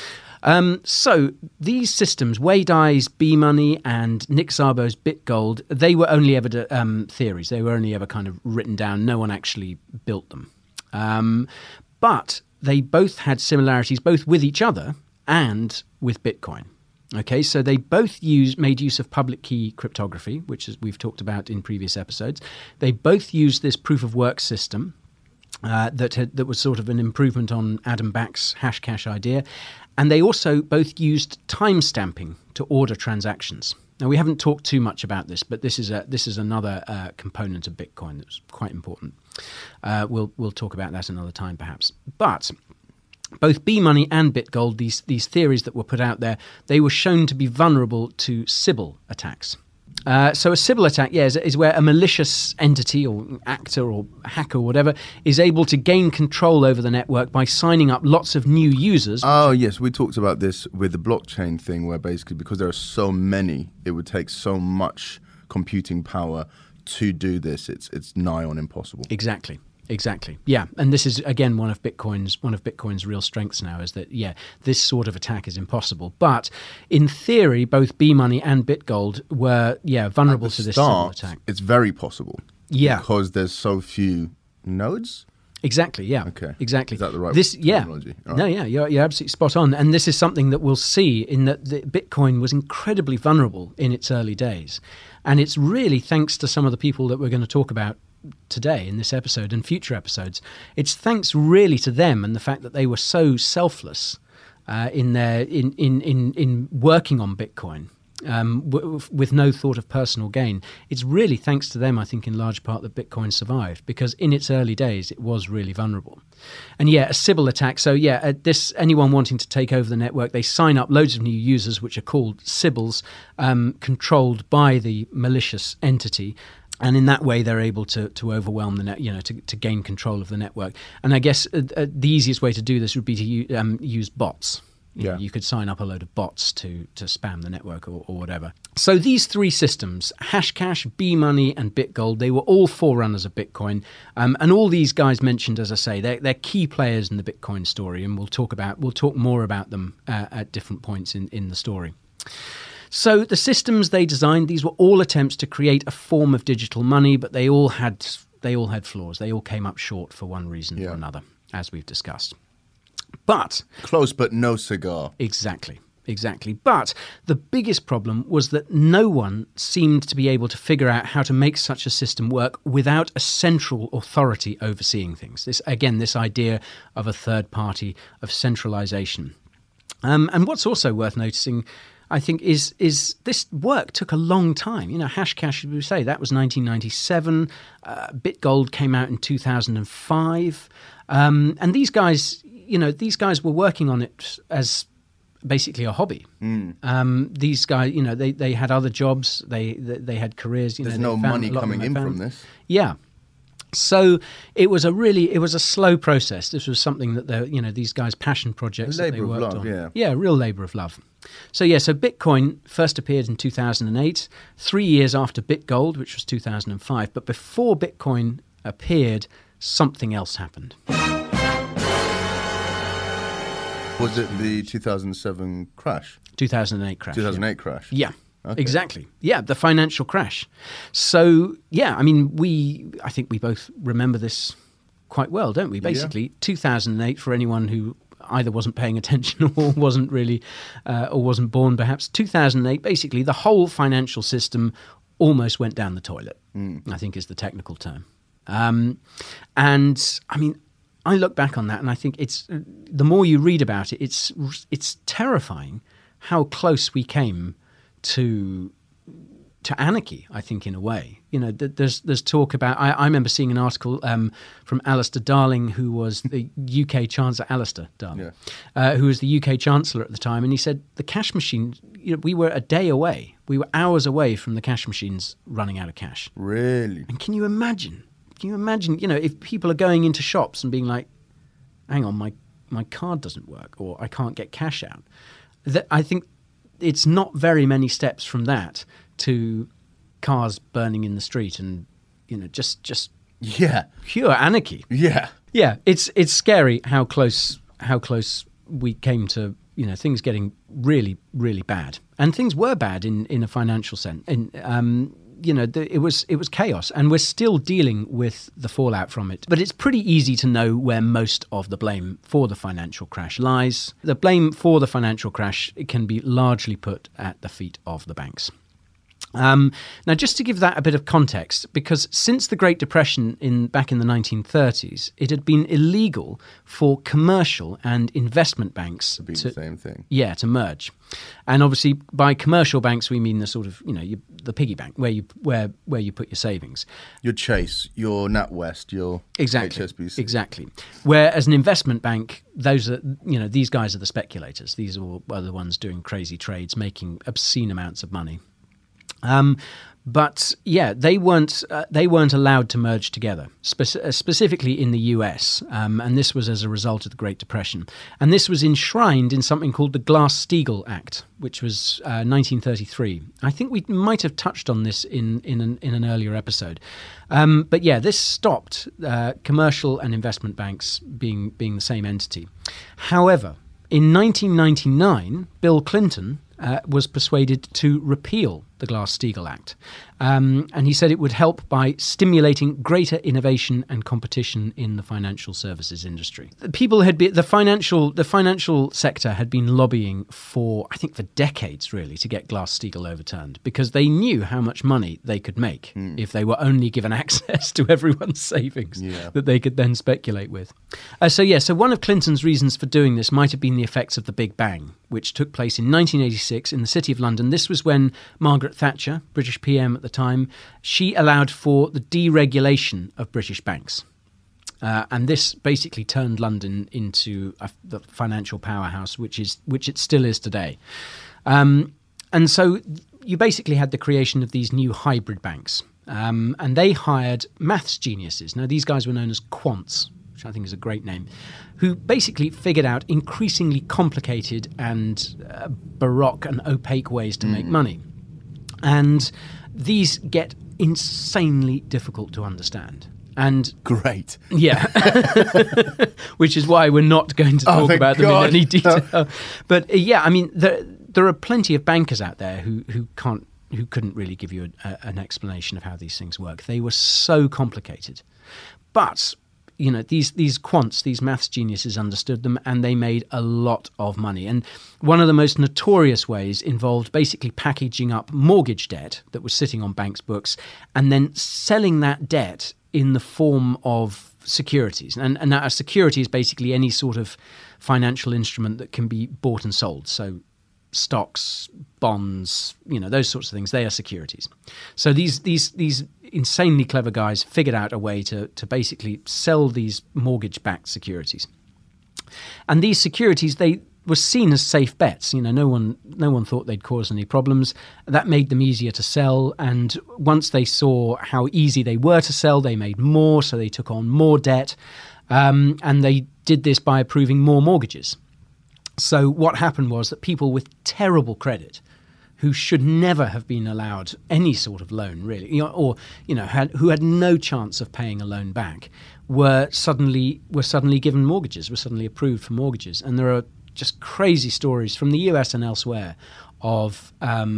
So these systems, Wei Dai's B-Money and Nick Szabo's BitGold, they were only ever theories. They were only ever kind of written down. No one actually built them. But they both had similarities, both with each other and with Bitcoin. Okay, so they both made use of public key cryptography, which we've talked about in previous episodes. They both used this proof of work system that was sort of an improvement on Adam Back's Hashcash idea. And they also both used timestamping to order transactions. Now, we haven't talked too much about this, but this is another component of Bitcoin that's quite important. We'll talk about that another time, perhaps. But both B-Money and BitGold, these theories that were put out there, they were shown to be vulnerable to Sybil attacks. So a Sybil attack, is where a malicious entity or actor or hacker or whatever is able to gain control over the network by signing up lots of new users. Oh, yes. We talked about this with the blockchain thing, where basically because there are so many, it would take so much computing power to do this. It's nigh on impossible. Exactly. Yeah, and this is again one of Bitcoin's real strengths now, is that this sort of attack is impossible. But in theory, both B-Money and BitGold were vulnerable to this Sybil attack. It's very possible. Yeah, because there's so few nodes. Exactly. Yeah. Okay. Exactly. Is that the right terminology? Right. No. Yeah. You're absolutely spot on. And this is something that we'll see in that Bitcoin was incredibly vulnerable in its early days, and it's really thanks to some of the people that we're going to talk about today in this episode and future episodes. It's thanks really to them and the fact that they were so selfless in working on Bitcoin. With no thought of personal gain. It's really thanks to them, I think, in large part, that Bitcoin survived, because in its early days, it was really vulnerable. And a Sybil attack. So anyone wanting to take over the network, they sign up loads of new users, which are called Sybils, controlled by the malicious entity. And in that way, they're able to overwhelm the net, to gain control of the network. And I guess the easiest way to do this would be to use bots. You could sign up a load of bots to spam the network or whatever. So these three systems, Hashcash, B-Money, and BitGold, they were all forerunners of Bitcoin. And all these guys mentioned, as I say, they're key players in the Bitcoin story, and we'll talk more about them at different points in the story. So the systems they designed, these were all attempts to create a form of digital money, but they all had flaws. They all came up short for one reason or another, as we've discussed. But close, but no cigar. Exactly. But the biggest problem was that no one seemed to be able to figure out how to make such a system work without a central authority overseeing things. This idea of a third party, of centralization. And what's also worth noticing, I think, is this work took a long time. Hashcash, as we say, that was 1997. BitGold came out in 2005. And these guys were working on it as basically a hobby. These guys, they had other jobs. They had careers. There's no money coming in from this. Yeah. So it was a slow process. This was something that these guys' passion projects that they worked on. Yeah, real labor of love. So Bitcoin first appeared in 2008, 3 years after BitGold, which was 2005. But before Bitcoin appeared, something else happened. Was it the 2007 crash? 2008 crash. 2008 crash. Yeah. Okay. Exactly. Yeah, the financial crash. So, I think we both remember this quite well, don't we? Basically, 2008, for anyone who either wasn't paying attention or wasn't really, or wasn't born perhaps, 2008, basically the whole financial system almost went down the toilet, I think is the technical term. I look back on that and I think the more you read about it, it's terrifying how close we came to anarchy, I think, in a way. There's talk about, I remember seeing an article from Alistair Darling, who was the UK Chancellor, Alistair Darling, who was the UK Chancellor at the time, and he said the cash machine, we were a day away, we were hours away from the cash machines running out of cash. Really? And can you imagine, if people are going into shops and being like, hang on, my card doesn't work, or I can't get cash out. I think it's not very many steps from that to cars burning in the street and, just pure anarchy. Yeah. Yeah, it's scary how close we came to, things getting really, really bad. And things were bad in a financial sense. And, it was chaos, and we're still dealing with the fallout from it. But it's pretty easy to know where most of the blame for the financial crash lies. The blame for the financial crash can be largely put at the feet of the banks. Now, just to give that a bit of context, because since the Great Depression back in the 1930s, it had been illegal for commercial and investment banks to be the same thing. Yeah, to merge. And obviously, by commercial banks, we mean the sort of, the piggy bank where you put your savings. Your Chase, your NatWest, your HSBC. Exactly. Whereas an investment bank, those are, these guys are the speculators. These are the ones doing crazy trades, making obscene amounts of money. But they weren't allowed to merge together, specifically in the US, and this was as a result of the Great Depression. And this was enshrined in something called the Glass-Steagall Act, which was 1933. I think we might have touched on this in an earlier episode. But this stopped commercial and investment banks being the same entity. However, in 1999, Bill Clinton was persuaded to repeal the Glass-Steagall Act. And he said it would help by stimulating greater innovation and competition in the financial services industry. The financial sector had been lobbying for decades, really, to get Glass-Steagall overturned, because they knew how much money they could make if they were only given access to everyone's savings that they could then speculate with. So one of Clinton's reasons for doing this might have been the effects of the Big Bang, which took place in 1986 in the City of London. This was when Margaret Thatcher, British PM at the time, she allowed for the deregulation of British banks. And this basically turned London into the financial powerhouse, which it still is today. And so you basically had the creation of these new hybrid banks. And they hired maths geniuses. Now, these guys were known as quants, which I think is a great name, who basically figured out increasingly complicated and baroque and opaque ways to make money. And these get insanely difficult to understand. And great. Yeah. Which is why we're not going to talk about them in any detail. But there are plenty of bankers out there who couldn't really give you an explanation of how these things work. They were so complicated. But these quants, these maths geniuses understood them, and they made a lot of money. And one of the most notorious ways involved basically packaging up mortgage debt that was sitting on banks' books and then selling that debt in the form of securities. And now a security is basically any sort of financial instrument that can be bought and sold. So stocks, bonds, those sorts of things, they are securities. So these insanely clever guys figured out a way to basically sell these mortgage-backed securities. And these securities, they were seen as safe bets. No one thought they'd cause any problems. That made them easier to sell. And once they saw how easy they were to sell, they made more, so they took on more debt. And they did this by approving more mortgages. So what happened was that people with terrible credit, who should never have been allowed any sort of loan, really, who had no chance of paying a loan back, were suddenly given mortgages, were suddenly approved for mortgages. And there are just crazy stories from the US and elsewhere of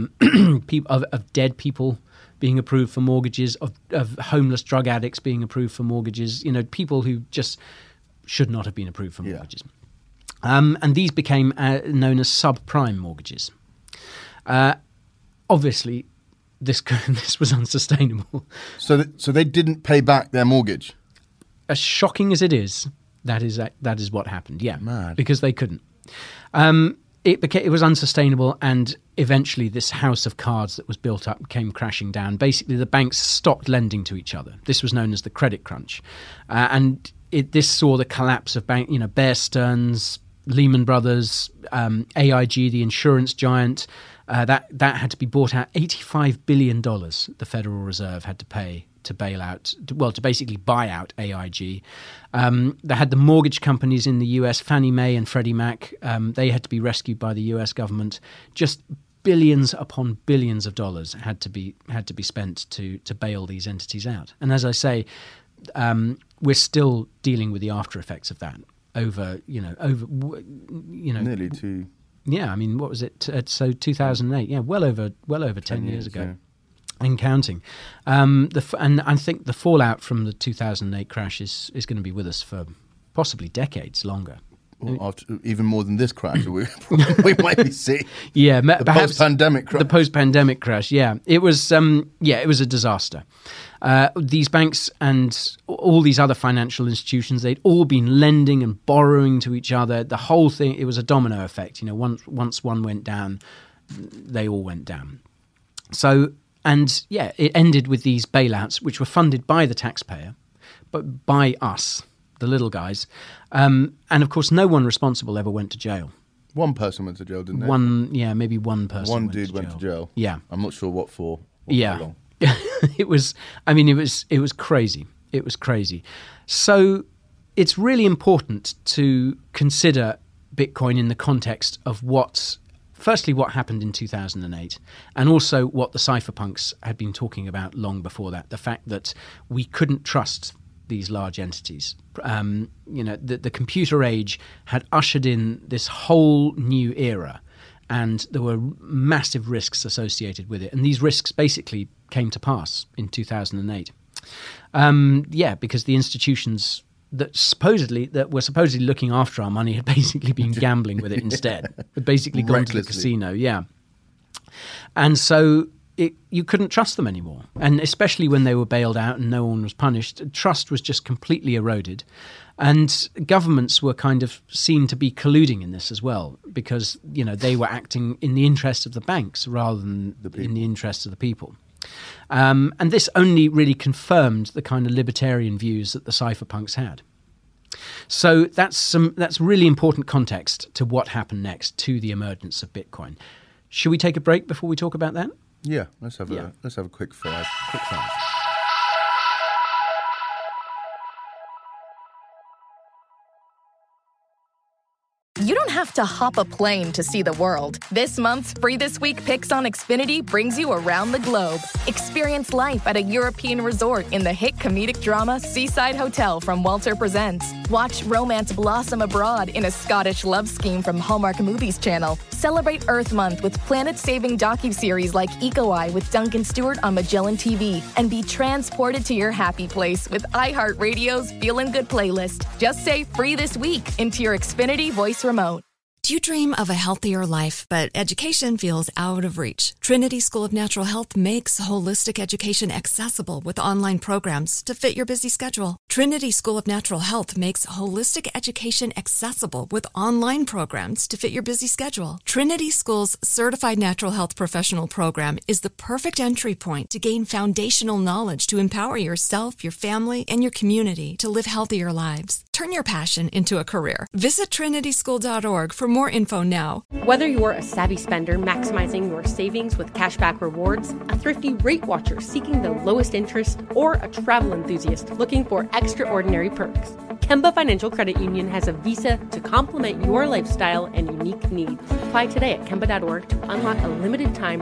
of dead people being approved for mortgages, of homeless drug addicts being approved for mortgages, people who just should not have been approved for mortgages. And these became known as subprime mortgages. Obviously, this was unsustainable. So they didn't pay back their mortgage? As shocking as it is, that is what happened, yeah. Mad. Because they couldn't. It was unsustainable, and eventually this house of cards that was built up came crashing down. Basically, the banks stopped lending to each other. This was known as the credit crunch. This saw the collapse of Bear Stearns, Lehman Brothers, AIG, the insurance giant. That had to be bought out. $85 billion the Federal Reserve had to pay to bail out, to basically buy out AIG. They had the mortgage companies in the US, Fannie Mae and Freddie Mac. They had to be rescued by the US government. Just billions upon billions of dollars had to be spent to bail these entities out. And as I say, we're still dealing with the after effects of that over nearly 2. Yeah, I mean, what was it? So 2008. Yeah, well over 10 years ago. Yeah. And counting. And I think the fallout from the 2008 crash is going to be with us for possibly decades longer. Well, even more than this crash, we might be seeing. Yeah, the post-pandemic crash. The post-pandemic crash. Yeah, it was. It was a disaster. These banks and all these other financial institutions, they'd all been lending and borrowing to each other. The whole thing, it was a domino effect. Once one went down, they all went down. So, it ended with these bailouts, which were funded by the taxpayer, but by us, the little guys. And of course, no one responsible ever went to jail. One person went to jail, didn't they? Maybe one person. One dude went to jail. Yeah, I'm not sure what for. How long. It was crazy. It was crazy. So it's really important to consider Bitcoin in the context of firstly, what happened in 2008, and also what the cypherpunks had been talking about long before that. The fact that we couldn't trust these large entities. The computer age had ushered in this whole new era. And there were massive risks associated with it. And these risks basically came to pass in 2008. Because the institutions that were supposedly looking after our money had basically been gambling with it instead. Had basically gone to the casino, And so you couldn't trust them anymore. And especially when they were bailed out and no one was punished, trust was just completely eroded. And governments were kind of seen to be colluding in this as well, because, they were acting in the interest of the banks rather than in the interest of the people. And this only really confirmed the kind of libertarian views that the cypherpunks had. So that's really important context to what happened next, to the emergence of Bitcoin. Should we take a break before we talk about that? Yeah, let's have a quick five. You don't have to hop a plane to see the world. This month's Free This Week Picks on Xfinity brings you around the globe. Experience life at a European resort in the hit comedic drama Seaside Hotel from Walter Presents. Watch romance blossom abroad in a Scottish love scheme from Hallmark Movies Channel. Celebrate Earth Month with planet-saving docuseries like Eco Eye with Duncan Stewart on Magellan TV. And be transported to your happy place with iHeartRadio's Feelin' Good playlist. Just say Free This Week into your Xfinity voice remote. Do you dream of a healthier life, but education feels out of reach? Trinity School of Natural Health makes holistic education accessible with online programs to fit your busy schedule. Trinity School of Natural Health makes holistic education accessible with online programs to fit your busy schedule. Trinity School's Certified Natural Health Professional Program is the perfect entry point to gain foundational knowledge to empower yourself, your family, and your community to live healthier lives. Turn your passion into a career. Visit trinityschool.org for more info now. Whether you're a savvy spender maximizing your savings with cashback rewards, a thrifty rate watcher seeking the lowest interest, or a travel enthusiast looking for extraordinary perks, Kemba Financial Credit Union has a visa to complement your lifestyle and unique needs. Apply today at Kemba.org to unlock a limited time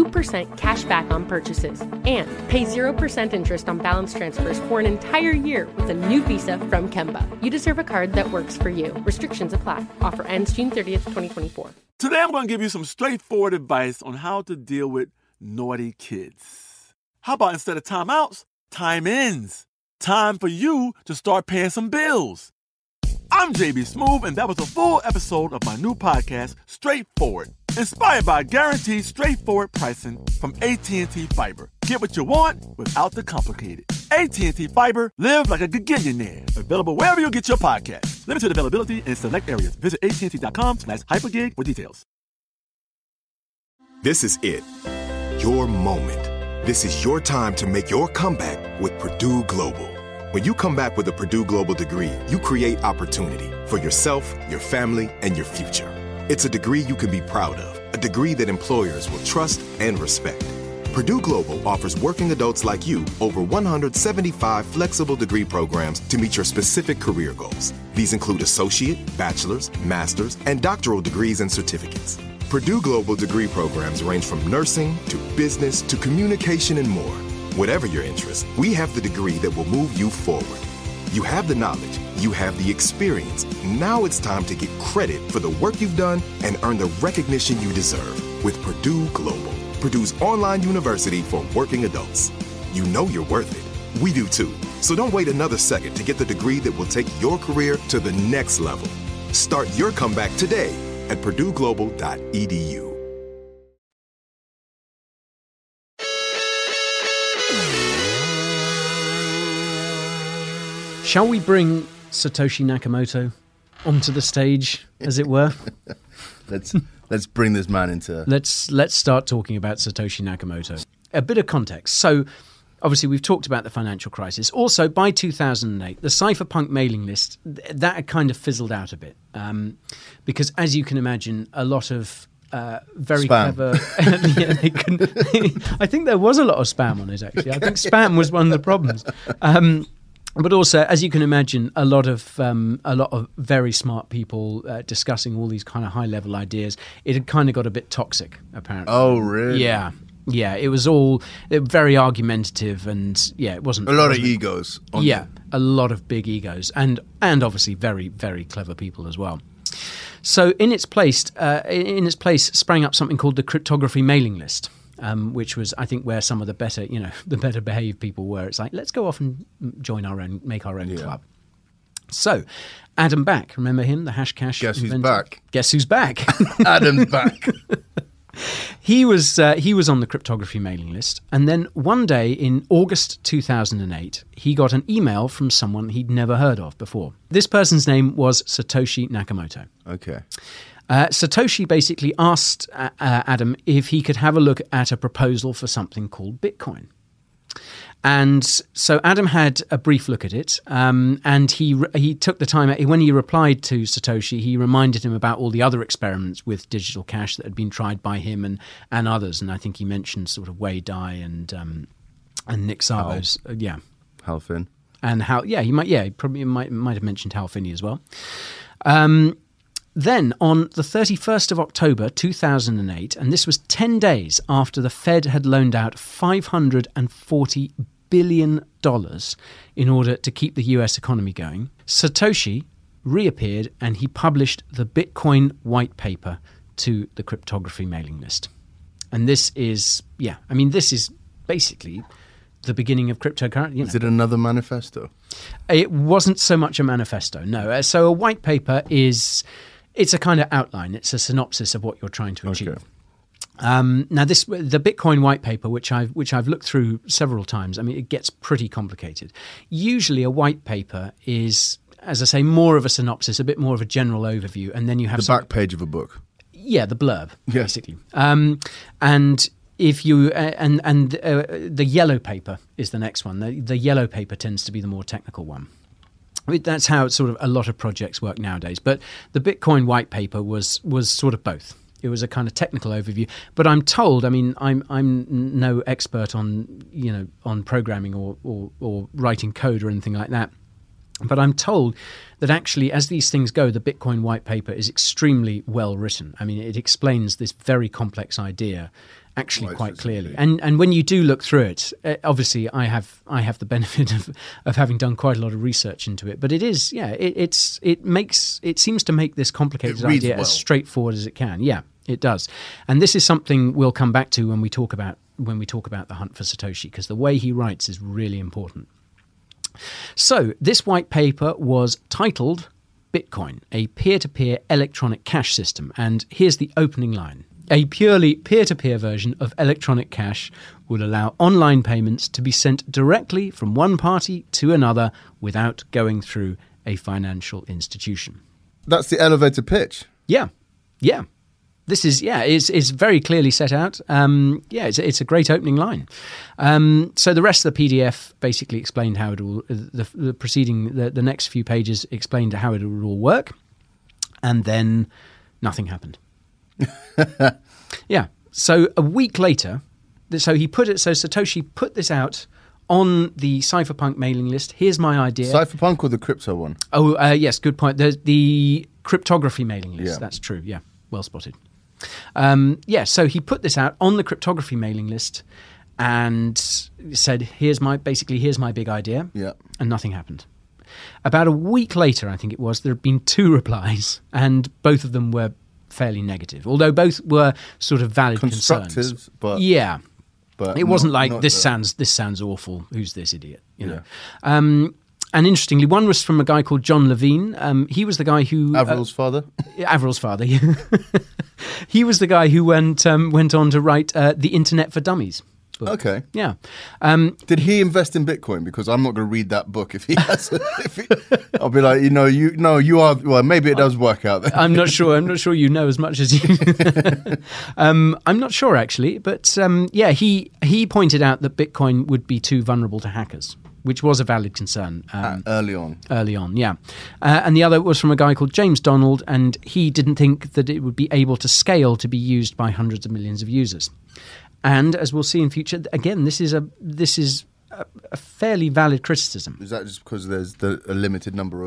2% cash back on purchases and pay 0% interest on balance transfers for an entire year with a new visa from Kemba. You deserve a card that works for you. Restrictions apply. Offer ends June 30th, 2024. Today I'm going to give you some straightforward advice on how to deal with naughty kids. How about instead of timeouts, time-ins? Time for you to start paying some bills. I'm JB Smoove, and that was a full episode of my new podcast, Straightforward, inspired by guaranteed straightforward pricing from AT&T Fiber. Get what you want without the complicated. AT&T Fiber, live like a gigillionaire. Available wherever you get your podcasts. Limited availability in select areas. Visit AT&T.com/hypergig for details. This is it. Your moment. This is your time to make your comeback with Purdue Global. When you come back with a Purdue Global degree, you create opportunity for yourself, your family, and your future. It's a degree you can be proud of, a degree that employers will trust and respect. Purdue Global offers working adults like you over 175 flexible degree programs to meet your specific career goals. These include associate, bachelor's, master's, and doctoral degrees and certificates. Purdue Global degree programs range from nursing to business to communication and more. Whatever your interest, we have the degree that will move you forward. You have the knowledge, you have the experience. Now it's time to get credit for the work you've done and earn the recognition you deserve with Purdue Global, Purdue's online university for working adults. You know you're worth it. We do too. So don't wait another second to get the degree that will take your career to the next level. Start your comeback today at purdueglobal.edu. Shall we bring Satoshi Nakamoto onto the stage, as it were? Let's bring this man into... Let's start talking about Satoshi Nakamoto. A bit of context. So, obviously, we've talked about the financial crisis. Also, by 2008, the cypherpunk mailing list, that had kind of fizzled out a bit. Because, as you can imagine, a lot of very spam. Clever... I think there was a lot of spam on it, actually. I think spam was one of the problems. But also, as you can imagine, a lot of very smart people discussing all these kind of high-level ideas. It had kind of got a bit toxic, apparently. Oh, really? Yeah. It was all very argumentative, and it wasn't a lot of egos. A lot of big egos, and obviously very, very clever people as well. So in its place sprang up something called the cryptography mailing list. Which was, I think, where some of the better behaved people were. It's like, let's go off and make our own club. So, Adam Back, remember him, the Hashcash inventor? Who's back? Guess who's back? Adam's back. He was on the cryptography mailing list, and then one day in August 2008, he got an email from someone he'd never heard of before. This person's name was Satoshi Nakamoto. Okay. Satoshi basically asked Adam if he could have a look at a proposal for something called Bitcoin. And so Adam had a brief look at it, and he took the time. When he replied to Satoshi, he reminded him about all the other experiments with digital cash that had been tried by him and others. And I think he mentioned sort of Wei Dai and Nick Szabo's, Hal Finn. And he might have mentioned Hal Finney as well. Then, on the 31st of October 2008, and this was 10 days after the Fed had loaned out $540 billion in order to keep the US economy going, Satoshi reappeared and he published the Bitcoin white paper to the cryptography mailing list. And this is basically the beginning of cryptocurrency. Is it another manifesto? It wasn't so much a manifesto, no. So a white paper it's a kind of outline. It's a synopsis of what you're trying to achieve. Now, the Bitcoin white paper, which I've looked through several times, I mean, it gets pretty complicated. Usually, a white paper is, as I say, more of a synopsis, a bit more of a general overview, and then you have the back page of a book. Yeah, the blurb, basically. And if you the yellow paper is the next one. The yellow paper tends to be the more technical one. That's how sort of a lot of projects work nowadays. But the Bitcoin white paper was sort of both. It was a kind of technical overview. But I'm told, I mean, I'm no expert on programming or writing code or anything like that. But I'm told that actually, as these things go, the Bitcoin white paper is extremely well written. I mean, it explains this very complex idea actually quite clearly. And when you do look through it, obviously I have the benefit of having done quite a lot of research into it. But it is, it seems to make this complicated idea as straightforward as it can. Yeah, it does. And this is something we'll come back to when we talk about the hunt for Satoshi, because the way he writes is really important. So this white paper was titled Bitcoin, a peer-to-peer electronic cash system. And here's the opening line. A purely peer-to-peer version of electronic cash would allow online payments to be sent directly from one party to another without going through a financial institution. That's the elevator pitch. Yeah. This is, it's very clearly set out. It's a great opening line. So the rest of the PDF basically explained how it all, the next few pages explained how it would all work. And then nothing happened. Yeah. So a week later, Satoshi put this out on the Cypherpunk mailing list. Here's my idea. Cypherpunk or the crypto one? Oh, yes, good point. The cryptography mailing list. Yeah. That's true. Yeah, well spotted. So he put this out on the cryptography mailing list and said, here's my big idea. Yeah. And nothing happened. About a week later, I think it was, there had been 2 replies, and both of them were fairly negative, although both were sort of valid concerns. But yeah. But it wasn't like this sounds awful. Who's this idiot? You know. And interestingly, one was from a guy called John Levine. He was the guy who Avril's father. Avril's father. He was the guy who went on to write the Internet for Dummies book. Okay. Yeah. Did he invest in Bitcoin? Because I'm not going to read that book if he has. I'll be like, you are. Well, maybe it does work out. I'm not sure. I'm not sure you know as much as you. I'm not sure actually, but he pointed out that Bitcoin would be too vulnerable to hackers, which was a valid concern. Early on, yeah. And the other was from a guy called James Donald, and he didn't think that it would be able to scale to be used by hundreds of millions of users. And as we'll see in future, again, this is a fairly valid criticism. Is that just because there's a limited number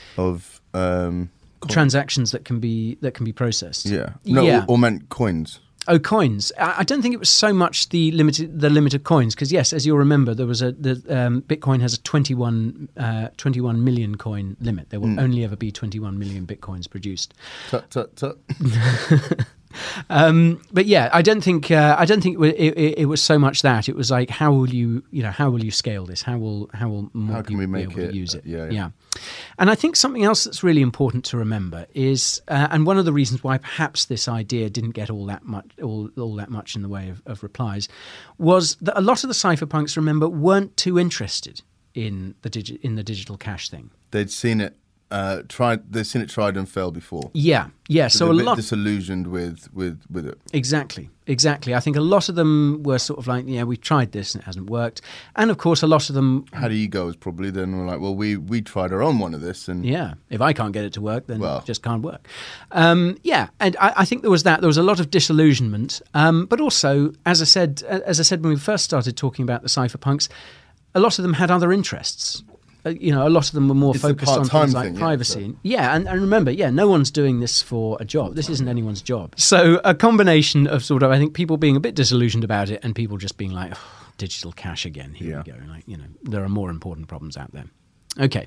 of transactions that can be processed? Yeah. No, or meant coins. Oh, coins. I don't think it was so much the limited coins, because yes, as you'll remember, there was Bitcoin has a 21 million coin limit. There will only ever be 21 million Bitcoins produced. Tut, tut, tut. But yeah, I don't think it was so much that. It was like, how will you scale this? How will more people be able to use it? Yeah. And I think something else that's really important to remember is, and one of the reasons why perhaps this idea didn't get all that much in the way of replies, was that a lot of the cypherpunks, remember, weren't too interested in the digital cash thing. They'd seen it. They've seen it tried and fail before. Yeah. So a lot disillusioned with it. Exactly. I think a lot of them were sort of like, yeah, we've tried this and it hasn't worked. And of course, a lot of them had egos probably. Then were like, well, we tried our own one of this, and yeah, if I can't get it to work, then it just can't work. And I think there was that. There was a lot of disillusionment, but also, as I said when we first started talking about the cypherpunks, a lot of them had other interests. A lot of them were more focused on things like privacy. And remember, no one's doing this for a job. This isn't anyone's job. So a combination of sort of, I think, people being a bit disillusioned about it and people just being like, oh, digital cash again. Here we go. Like, there are more important problems out there. Okay.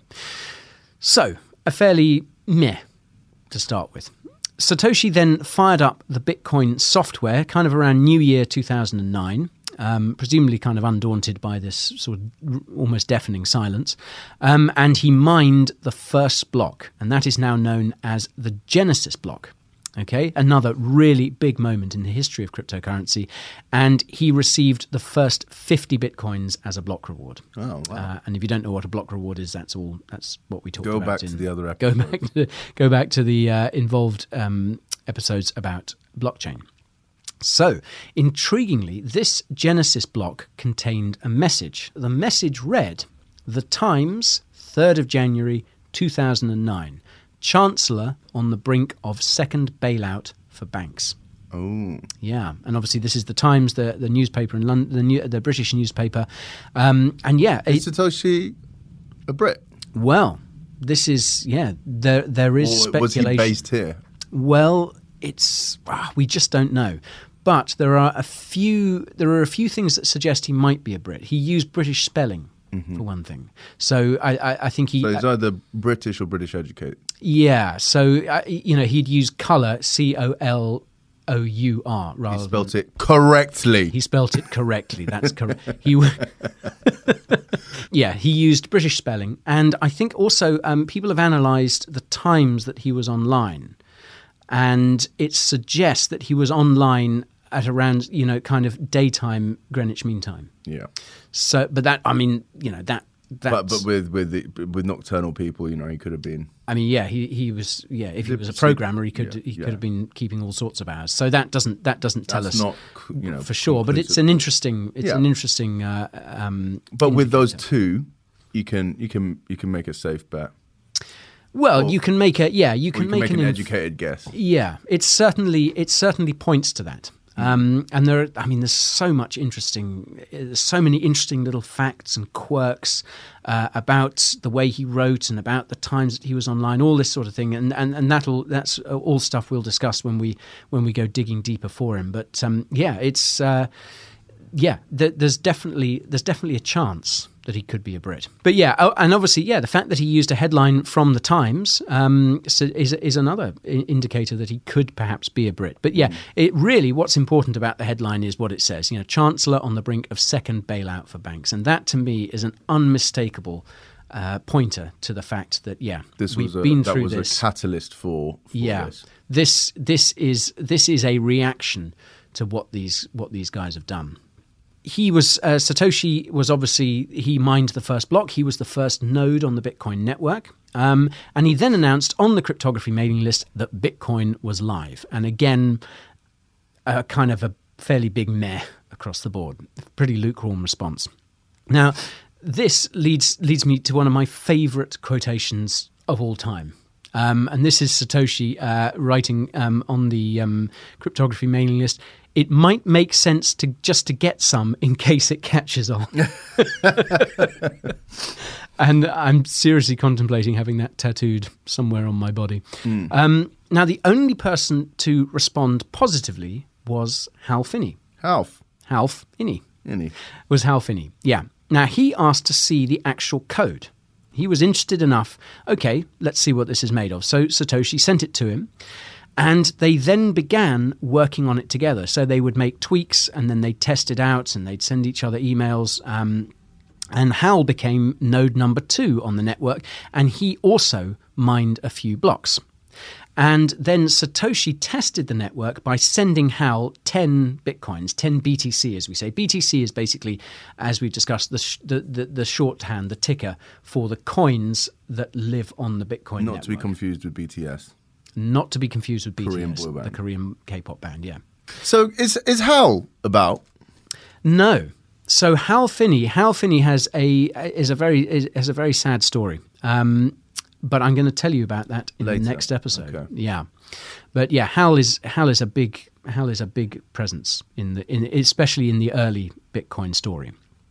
So a fairly meh to start with. Satoshi then fired up the Bitcoin software kind of around New Year 2009. Presumably kind of undaunted by this sort of almost deafening silence. And he mined the first block, and that is now known as the Genesis block. Okay, another really big moment in the history of cryptocurrency. And he received the first 50 Bitcoins as a block reward. Oh, wow. And if you don't know what a block reward is, that's what we talked about. Go back to the other episode. Go back to the involved episodes about blockchain. So, intriguingly, this Genesis block contained a message. The message read, "The Times, 3rd of January 2009. Chancellor on the brink of second bailout for banks." Oh. Yeah, and obviously this is the Times, the newspaper in London, the British newspaper. And yeah... Is Satoshi a Brit? Well, this is, there is speculation. Was he based here? Well, we just don't know. But there are a few things that suggest he might be a Brit. He used British spelling, for one thing. So I think he... So he's either British or British educated. Yeah. So, he'd use colour, COLOUR, rather He spelt it correctly. He spelt it correctly. That's correct. He used British spelling. And I think also people have analysed the times that he was online. And it suggests that he was online at around, kind of daytime Greenwich Mean Time. Yeah. So, but that, I mean, that's... But with nocturnal people, he could have been... I mean, he was, if he was a programmer, he could have been keeping all sorts of hours. So that doesn't tell us not, for sure. But it's an interesting, But with those two, you can make a safe bet. Well, you can make an educated guess. Yeah, it certainly points to that. And there's so many interesting little facts and quirks about the way he wrote and about the times that he was online, all this sort of thing, and that's all stuff we'll discuss when we go digging deeper for him. But there's definitely a chance that he could be a Brit. But and obviously, the fact that he used a headline from the Times is another indicator that he could perhaps be a Brit. But it really, what's important about the headline is what it says. Chancellor on the brink of second bailout for banks, and that to me is an unmistakable pointer to the fact that we've been through this. That was a catalyst for this. This is a reaction to what these guys have done. Satoshi was obviously, he mined the first block. He was the first node on the Bitcoin network. And he then announced on the cryptography mailing list that Bitcoin was live. And again, kind of a fairly big meh across the board. Pretty lukewarm response. Now, this leads me to one of my favorite quotations of all time. And this is Satoshi writing on the cryptography mailing list. "It might make sense to get some in case it catches on." And I'm seriously contemplating having that tattooed somewhere on my body. Now, the only person to respond positively was Hal Finney. Hal Finney. Was Hal Finney, yeah. Now, he asked to see the actual code. He was interested enough, okay, let's see what this is made of. So Satoshi sent it to him, and they then began working on it together. So they would make tweaks, and then they'd test it out, and they'd send each other emails. And Hal became node number 2 on the network, and he also mined a few blocks. And then Satoshi tested the network by sending Hal 10 bitcoins, 10 BTC, as we say. BTC is basically, as we've discussed, the shorthand, the ticker for the coins that live on the Bitcoin network. Not to be confused with BTS. Not to be confused with BTS, Korean boy band. The Korean K-pop band, yeah. So is Hal about? No. So Hal Finney has a very sad story. But I'm going to tell you about that in Later. the next episode. Okay. Yeah, but yeah, Hal is a big presence especially in the early Bitcoin story.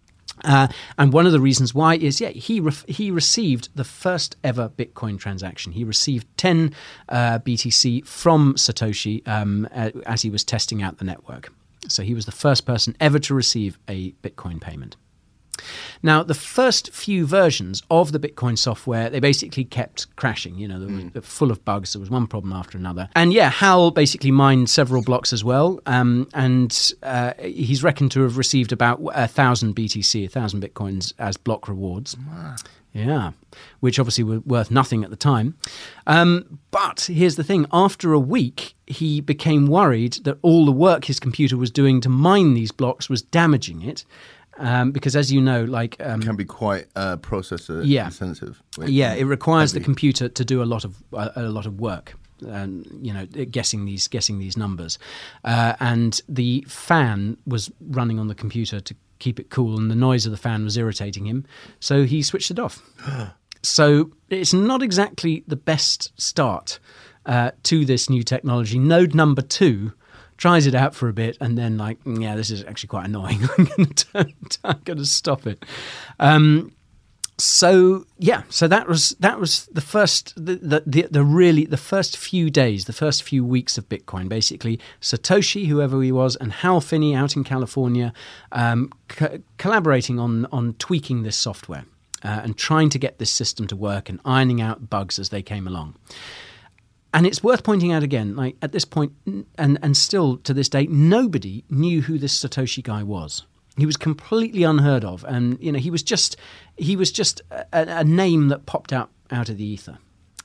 And one of the reasons why is he received the first ever Bitcoin transaction. He received 10 BTC from Satoshi as he was testing out the network. So he was the first person ever to receive a Bitcoin payment. Now, the first few versions of the Bitcoin software, they basically kept crashing. You know, they were full of bugs. There was one problem after another. And yeah, Hal basically mined several blocks as well. And he's reckoned to have received about 1,000 BTC, 1,000 Bitcoins as block rewards. Wow. Yeah, which obviously were worth nothing at the time. But here's the thing. After a week, he became worried that all the work his computer was doing to mine these blocks was damaging it. Because as you know, it can be quite processor intensive. It requires the computer to do a lot of work, guessing these numbers. And the fan was running on the computer to keep it cool, and the noise of the fan was irritating him, so he switched it off. So it's not exactly the best start to this new technology. Node number 2 tries it out for a bit, and then this is actually quite annoying. I'm going to stop it. So that was the first, the first few days, the first few weeks of Bitcoin. Basically, Satoshi, whoever he was, and Hal Finney out in California, collaborating on tweaking this software and trying to get this system to work and ironing out bugs as they came along. And it's worth pointing out again, at this point, and still to this day, nobody knew who this Satoshi guy was. He was completely unheard of, and he was just a name that popped out of the ether.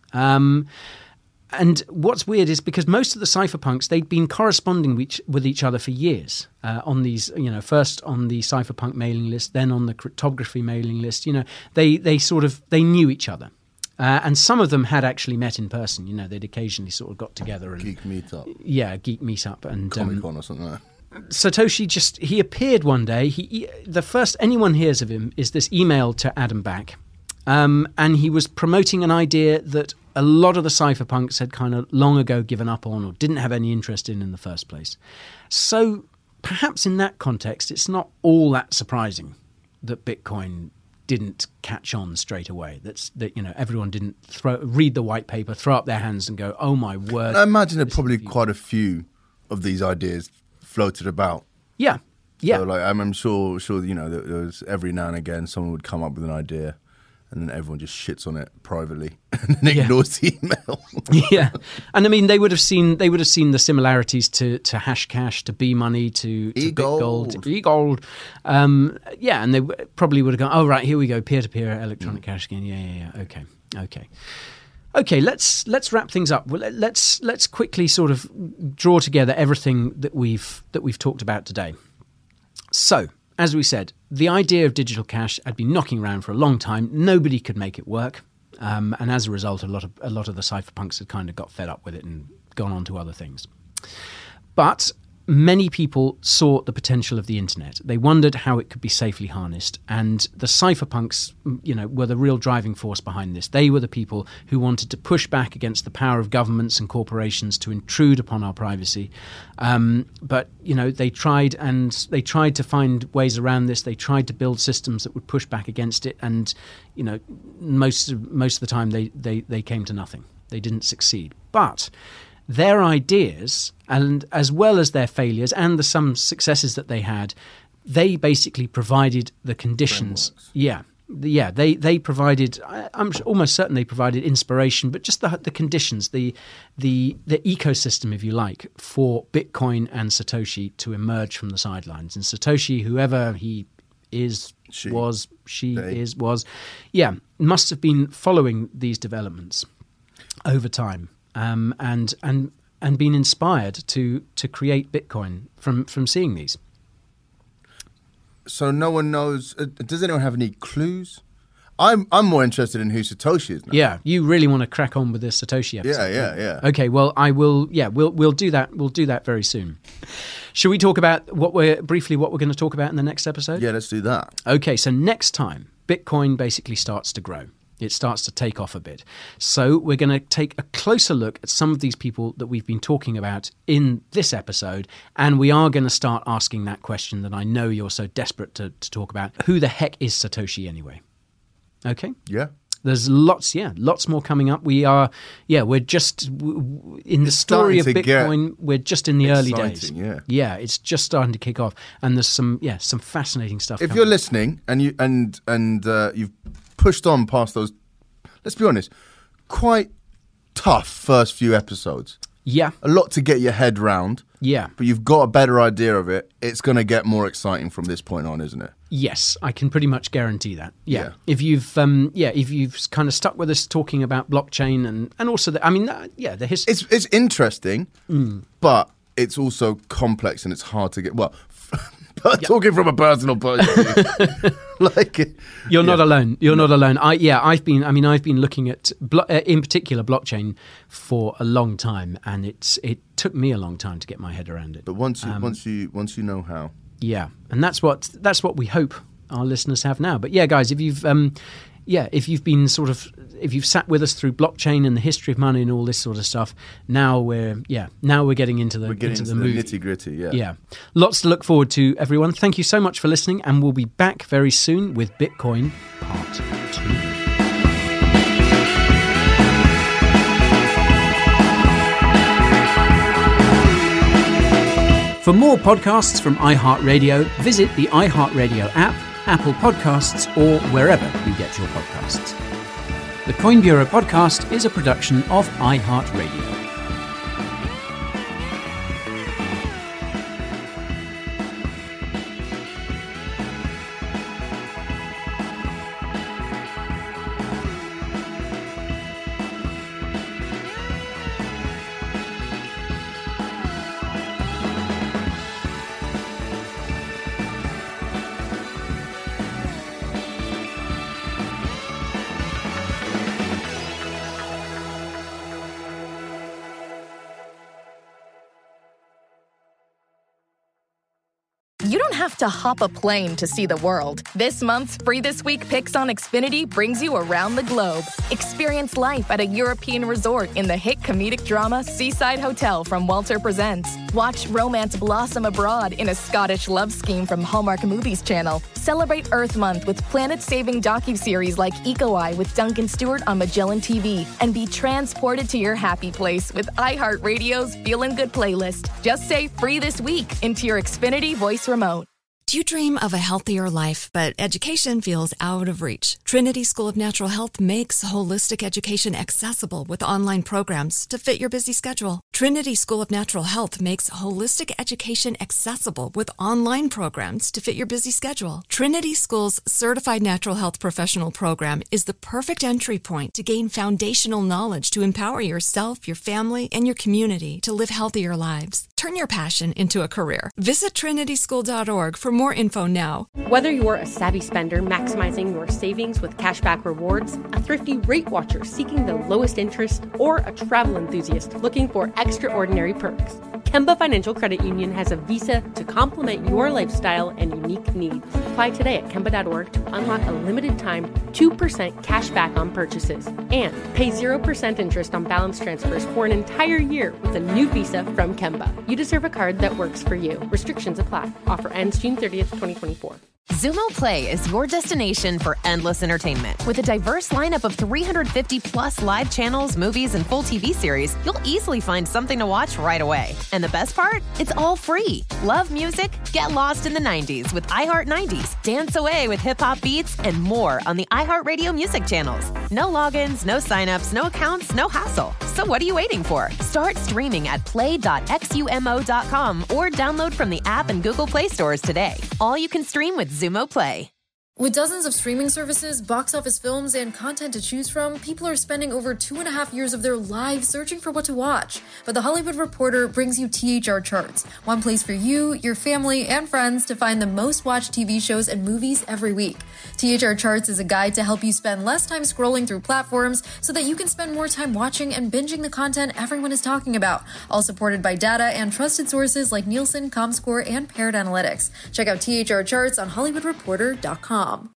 And what's weird is because most of the cypherpunks, they'd been corresponding with each other for years on these, first on the cypherpunk mailing list, then on the cryptography mailing list. They knew each other. And some of them had actually met in person. They'd occasionally sort of got together and Geek Meetup. Yeah, Geek Meetup and Comic-Con or something like that. Satoshi he appeared one day. The first anyone hears of him is this email to Adam Back, and he was promoting an idea that a lot of the cypherpunks had kind of long ago given up on or didn't have any interest in the first place. So perhaps in that context, it's not all that surprising that Bitcoin didn't catch on straight away. That everyone didn't read the white paper, throw up their hands, and go, "Oh my word!" I imagine there are probably quite a few of these ideas floated about. Yeah. So I'm sure there was every now and again someone would come up with an idea, and then everyone just shits on it privately and then ignores the email. Yeah, and I mean they would have seen the similarities to Hashcash, to B-Money, to BitGold, to eGold. And they probably would have gone, "Oh right, here we go, peer-to-peer electronic cash again." Yeah. Okay. Let's wrap things up. Well, let's quickly sort of draw together everything that we've talked about today. So, as we said, the idea of digital cash had been knocking around for a long time. Nobody could make it work, and as a result, a lot of the cypherpunks had kind of got fed up with it and gone on to other things. But many people saw the potential of the internet. They wondered how it could be safely harnessed, and the cypherpunks, were the real driving force behind this. They were the people who wanted to push back against the power of governments and corporations to intrude upon our privacy. But they tried to find ways around this. They tried to build systems that would push back against it, and most of the time they came to nothing. They didn't succeed. But their ideas, and as well as their failures and some successes that they had, they basically provided the conditions. They provided. I'm almost certain they provided inspiration, but just the conditions, the ecosystem, if you like, for Bitcoin and Satoshi to emerge from the sidelines. And Satoshi, whoever he is, must have been following these developments over time, and been inspired to create Bitcoin from seeing these. So no one knows. Does anyone have any clues? I'm more interested in who Satoshi is now. Yeah, you really want to crack on with this Satoshi episode. Yeah. Okay, well, I will. Yeah, we'll do that. We'll do that very soon. Should we talk about what we're going to talk about in the next episode? Yeah, let's do that. Okay, so next time, Bitcoin basically starts to grow. It starts to take off a bit. So we're going to take a closer look at some of these people that we've been talking about in this episode, and we are going to start asking that question that I know you're so desperate to talk about. Who the heck is Satoshi anyway? Okay? Yeah. There's lots more coming up. We're just in the story of Bitcoin. We're just in the early days. Yeah, it's just starting to kick off, and there's some fascinating stuff. If you're listening and you've pushed on past those, let's be honest, quite tough first few episodes. Yeah, a lot to get your head round. Yeah, but you've got a better idea of it. It's going to get more exciting from this point on, isn't it? Yes, I can pretty much guarantee that. Yeah. If you've kind of stuck with us talking about blockchain and also the history. It's interesting, but it's also complex and it's hard to get. Well, talking from a personal point of view, you're not alone. You're not alone. I've been looking at in particular blockchain for a long time, and it took me a long time to get my head around it. But once you know how. Yeah, and that's what we hope our listeners have now. But yeah, guys, if you've sat with us through blockchain and the history of money and all this sort of stuff, now we're getting into the nitty gritty. Yeah, lots to look forward to, everyone. Thank you so much for listening, and we'll be back very soon with Bitcoin Part 2. For more podcasts from iHeartRadio, visit the iHeartRadio app, Apple Podcasts, or wherever you get your podcasts. The Coin Bureau podcast is a production of iHeartRadio. You don't have to hop a plane to see the world. This month's Free This Week Picks on Xfinity brings you around the globe. Experience life at a European resort in the hit comedic drama Seaside Hotel from Walter Presents. Watch romance blossom abroad in a Scottish love scheme from Hallmark Movies Channel. Celebrate Earth Month with planet-saving docuseries like Eco Eye with Duncan Stewart on Magellan TV. And be transported to your happy place with iHeartRadio's Feelin' Good playlist. Just say Free This Week into your Xfinity voice remote. Do you dream of a healthier life, but education feels out of reach? Trinity School of Natural Health makes holistic education accessible with online programs to fit your busy schedule. Trinity School of Natural Health makes holistic education accessible with online programs to fit your busy schedule. Trinity School's Certified Natural Health Professional Program is the perfect entry point to gain foundational knowledge to empower yourself, your family, and your community to live healthier lives. Turn your passion into a career. Visit trinityschool.org for more info now. Whether you're a savvy spender maximizing your savings with cashback rewards, a thrifty rate watcher seeking the lowest interest, or a travel enthusiast looking for extraordinary perks, Kemba Financial Credit Union has a visa to complement your lifestyle and unique needs. Apply today at Kemba.org to unlock a limited time 2% cash back on purchases and pay 0% interest on balance transfers for an entire year with a new visa from Kemba. You deserve a card that works for you. Restrictions apply. Offer ends June 30th, 2024. Xumo Play is your destination for endless entertainment. With a diverse lineup of 350 plus live channels, movies, and full TV series, you'll easily find something to watch right away. And the best part? It's all free. Love music? Get lost in the 90s with iHeart 90s, dance away with hip-hop beats, and more on the iHeartRadio music channels. No logins, no signups, no accounts, no hassle. So what are you waiting for? Start streaming at play.xumo.com or download from the app and Google Play stores today. All you can stream with Xumo Play. With dozens of streaming services, box office films, and content to choose from, people are spending over 2.5 years of their lives searching for what to watch. But The Hollywood Reporter brings you THR Charts, one place for you, your family, and friends to find the most watched TV shows and movies every week. THR Charts is a guide to help you spend less time scrolling through platforms so that you can spend more time watching and binging the content everyone is talking about, all supported by data and trusted sources like Nielsen, Comscore, and Paired Analytics. Check out THR Charts on HollywoodReporter.com.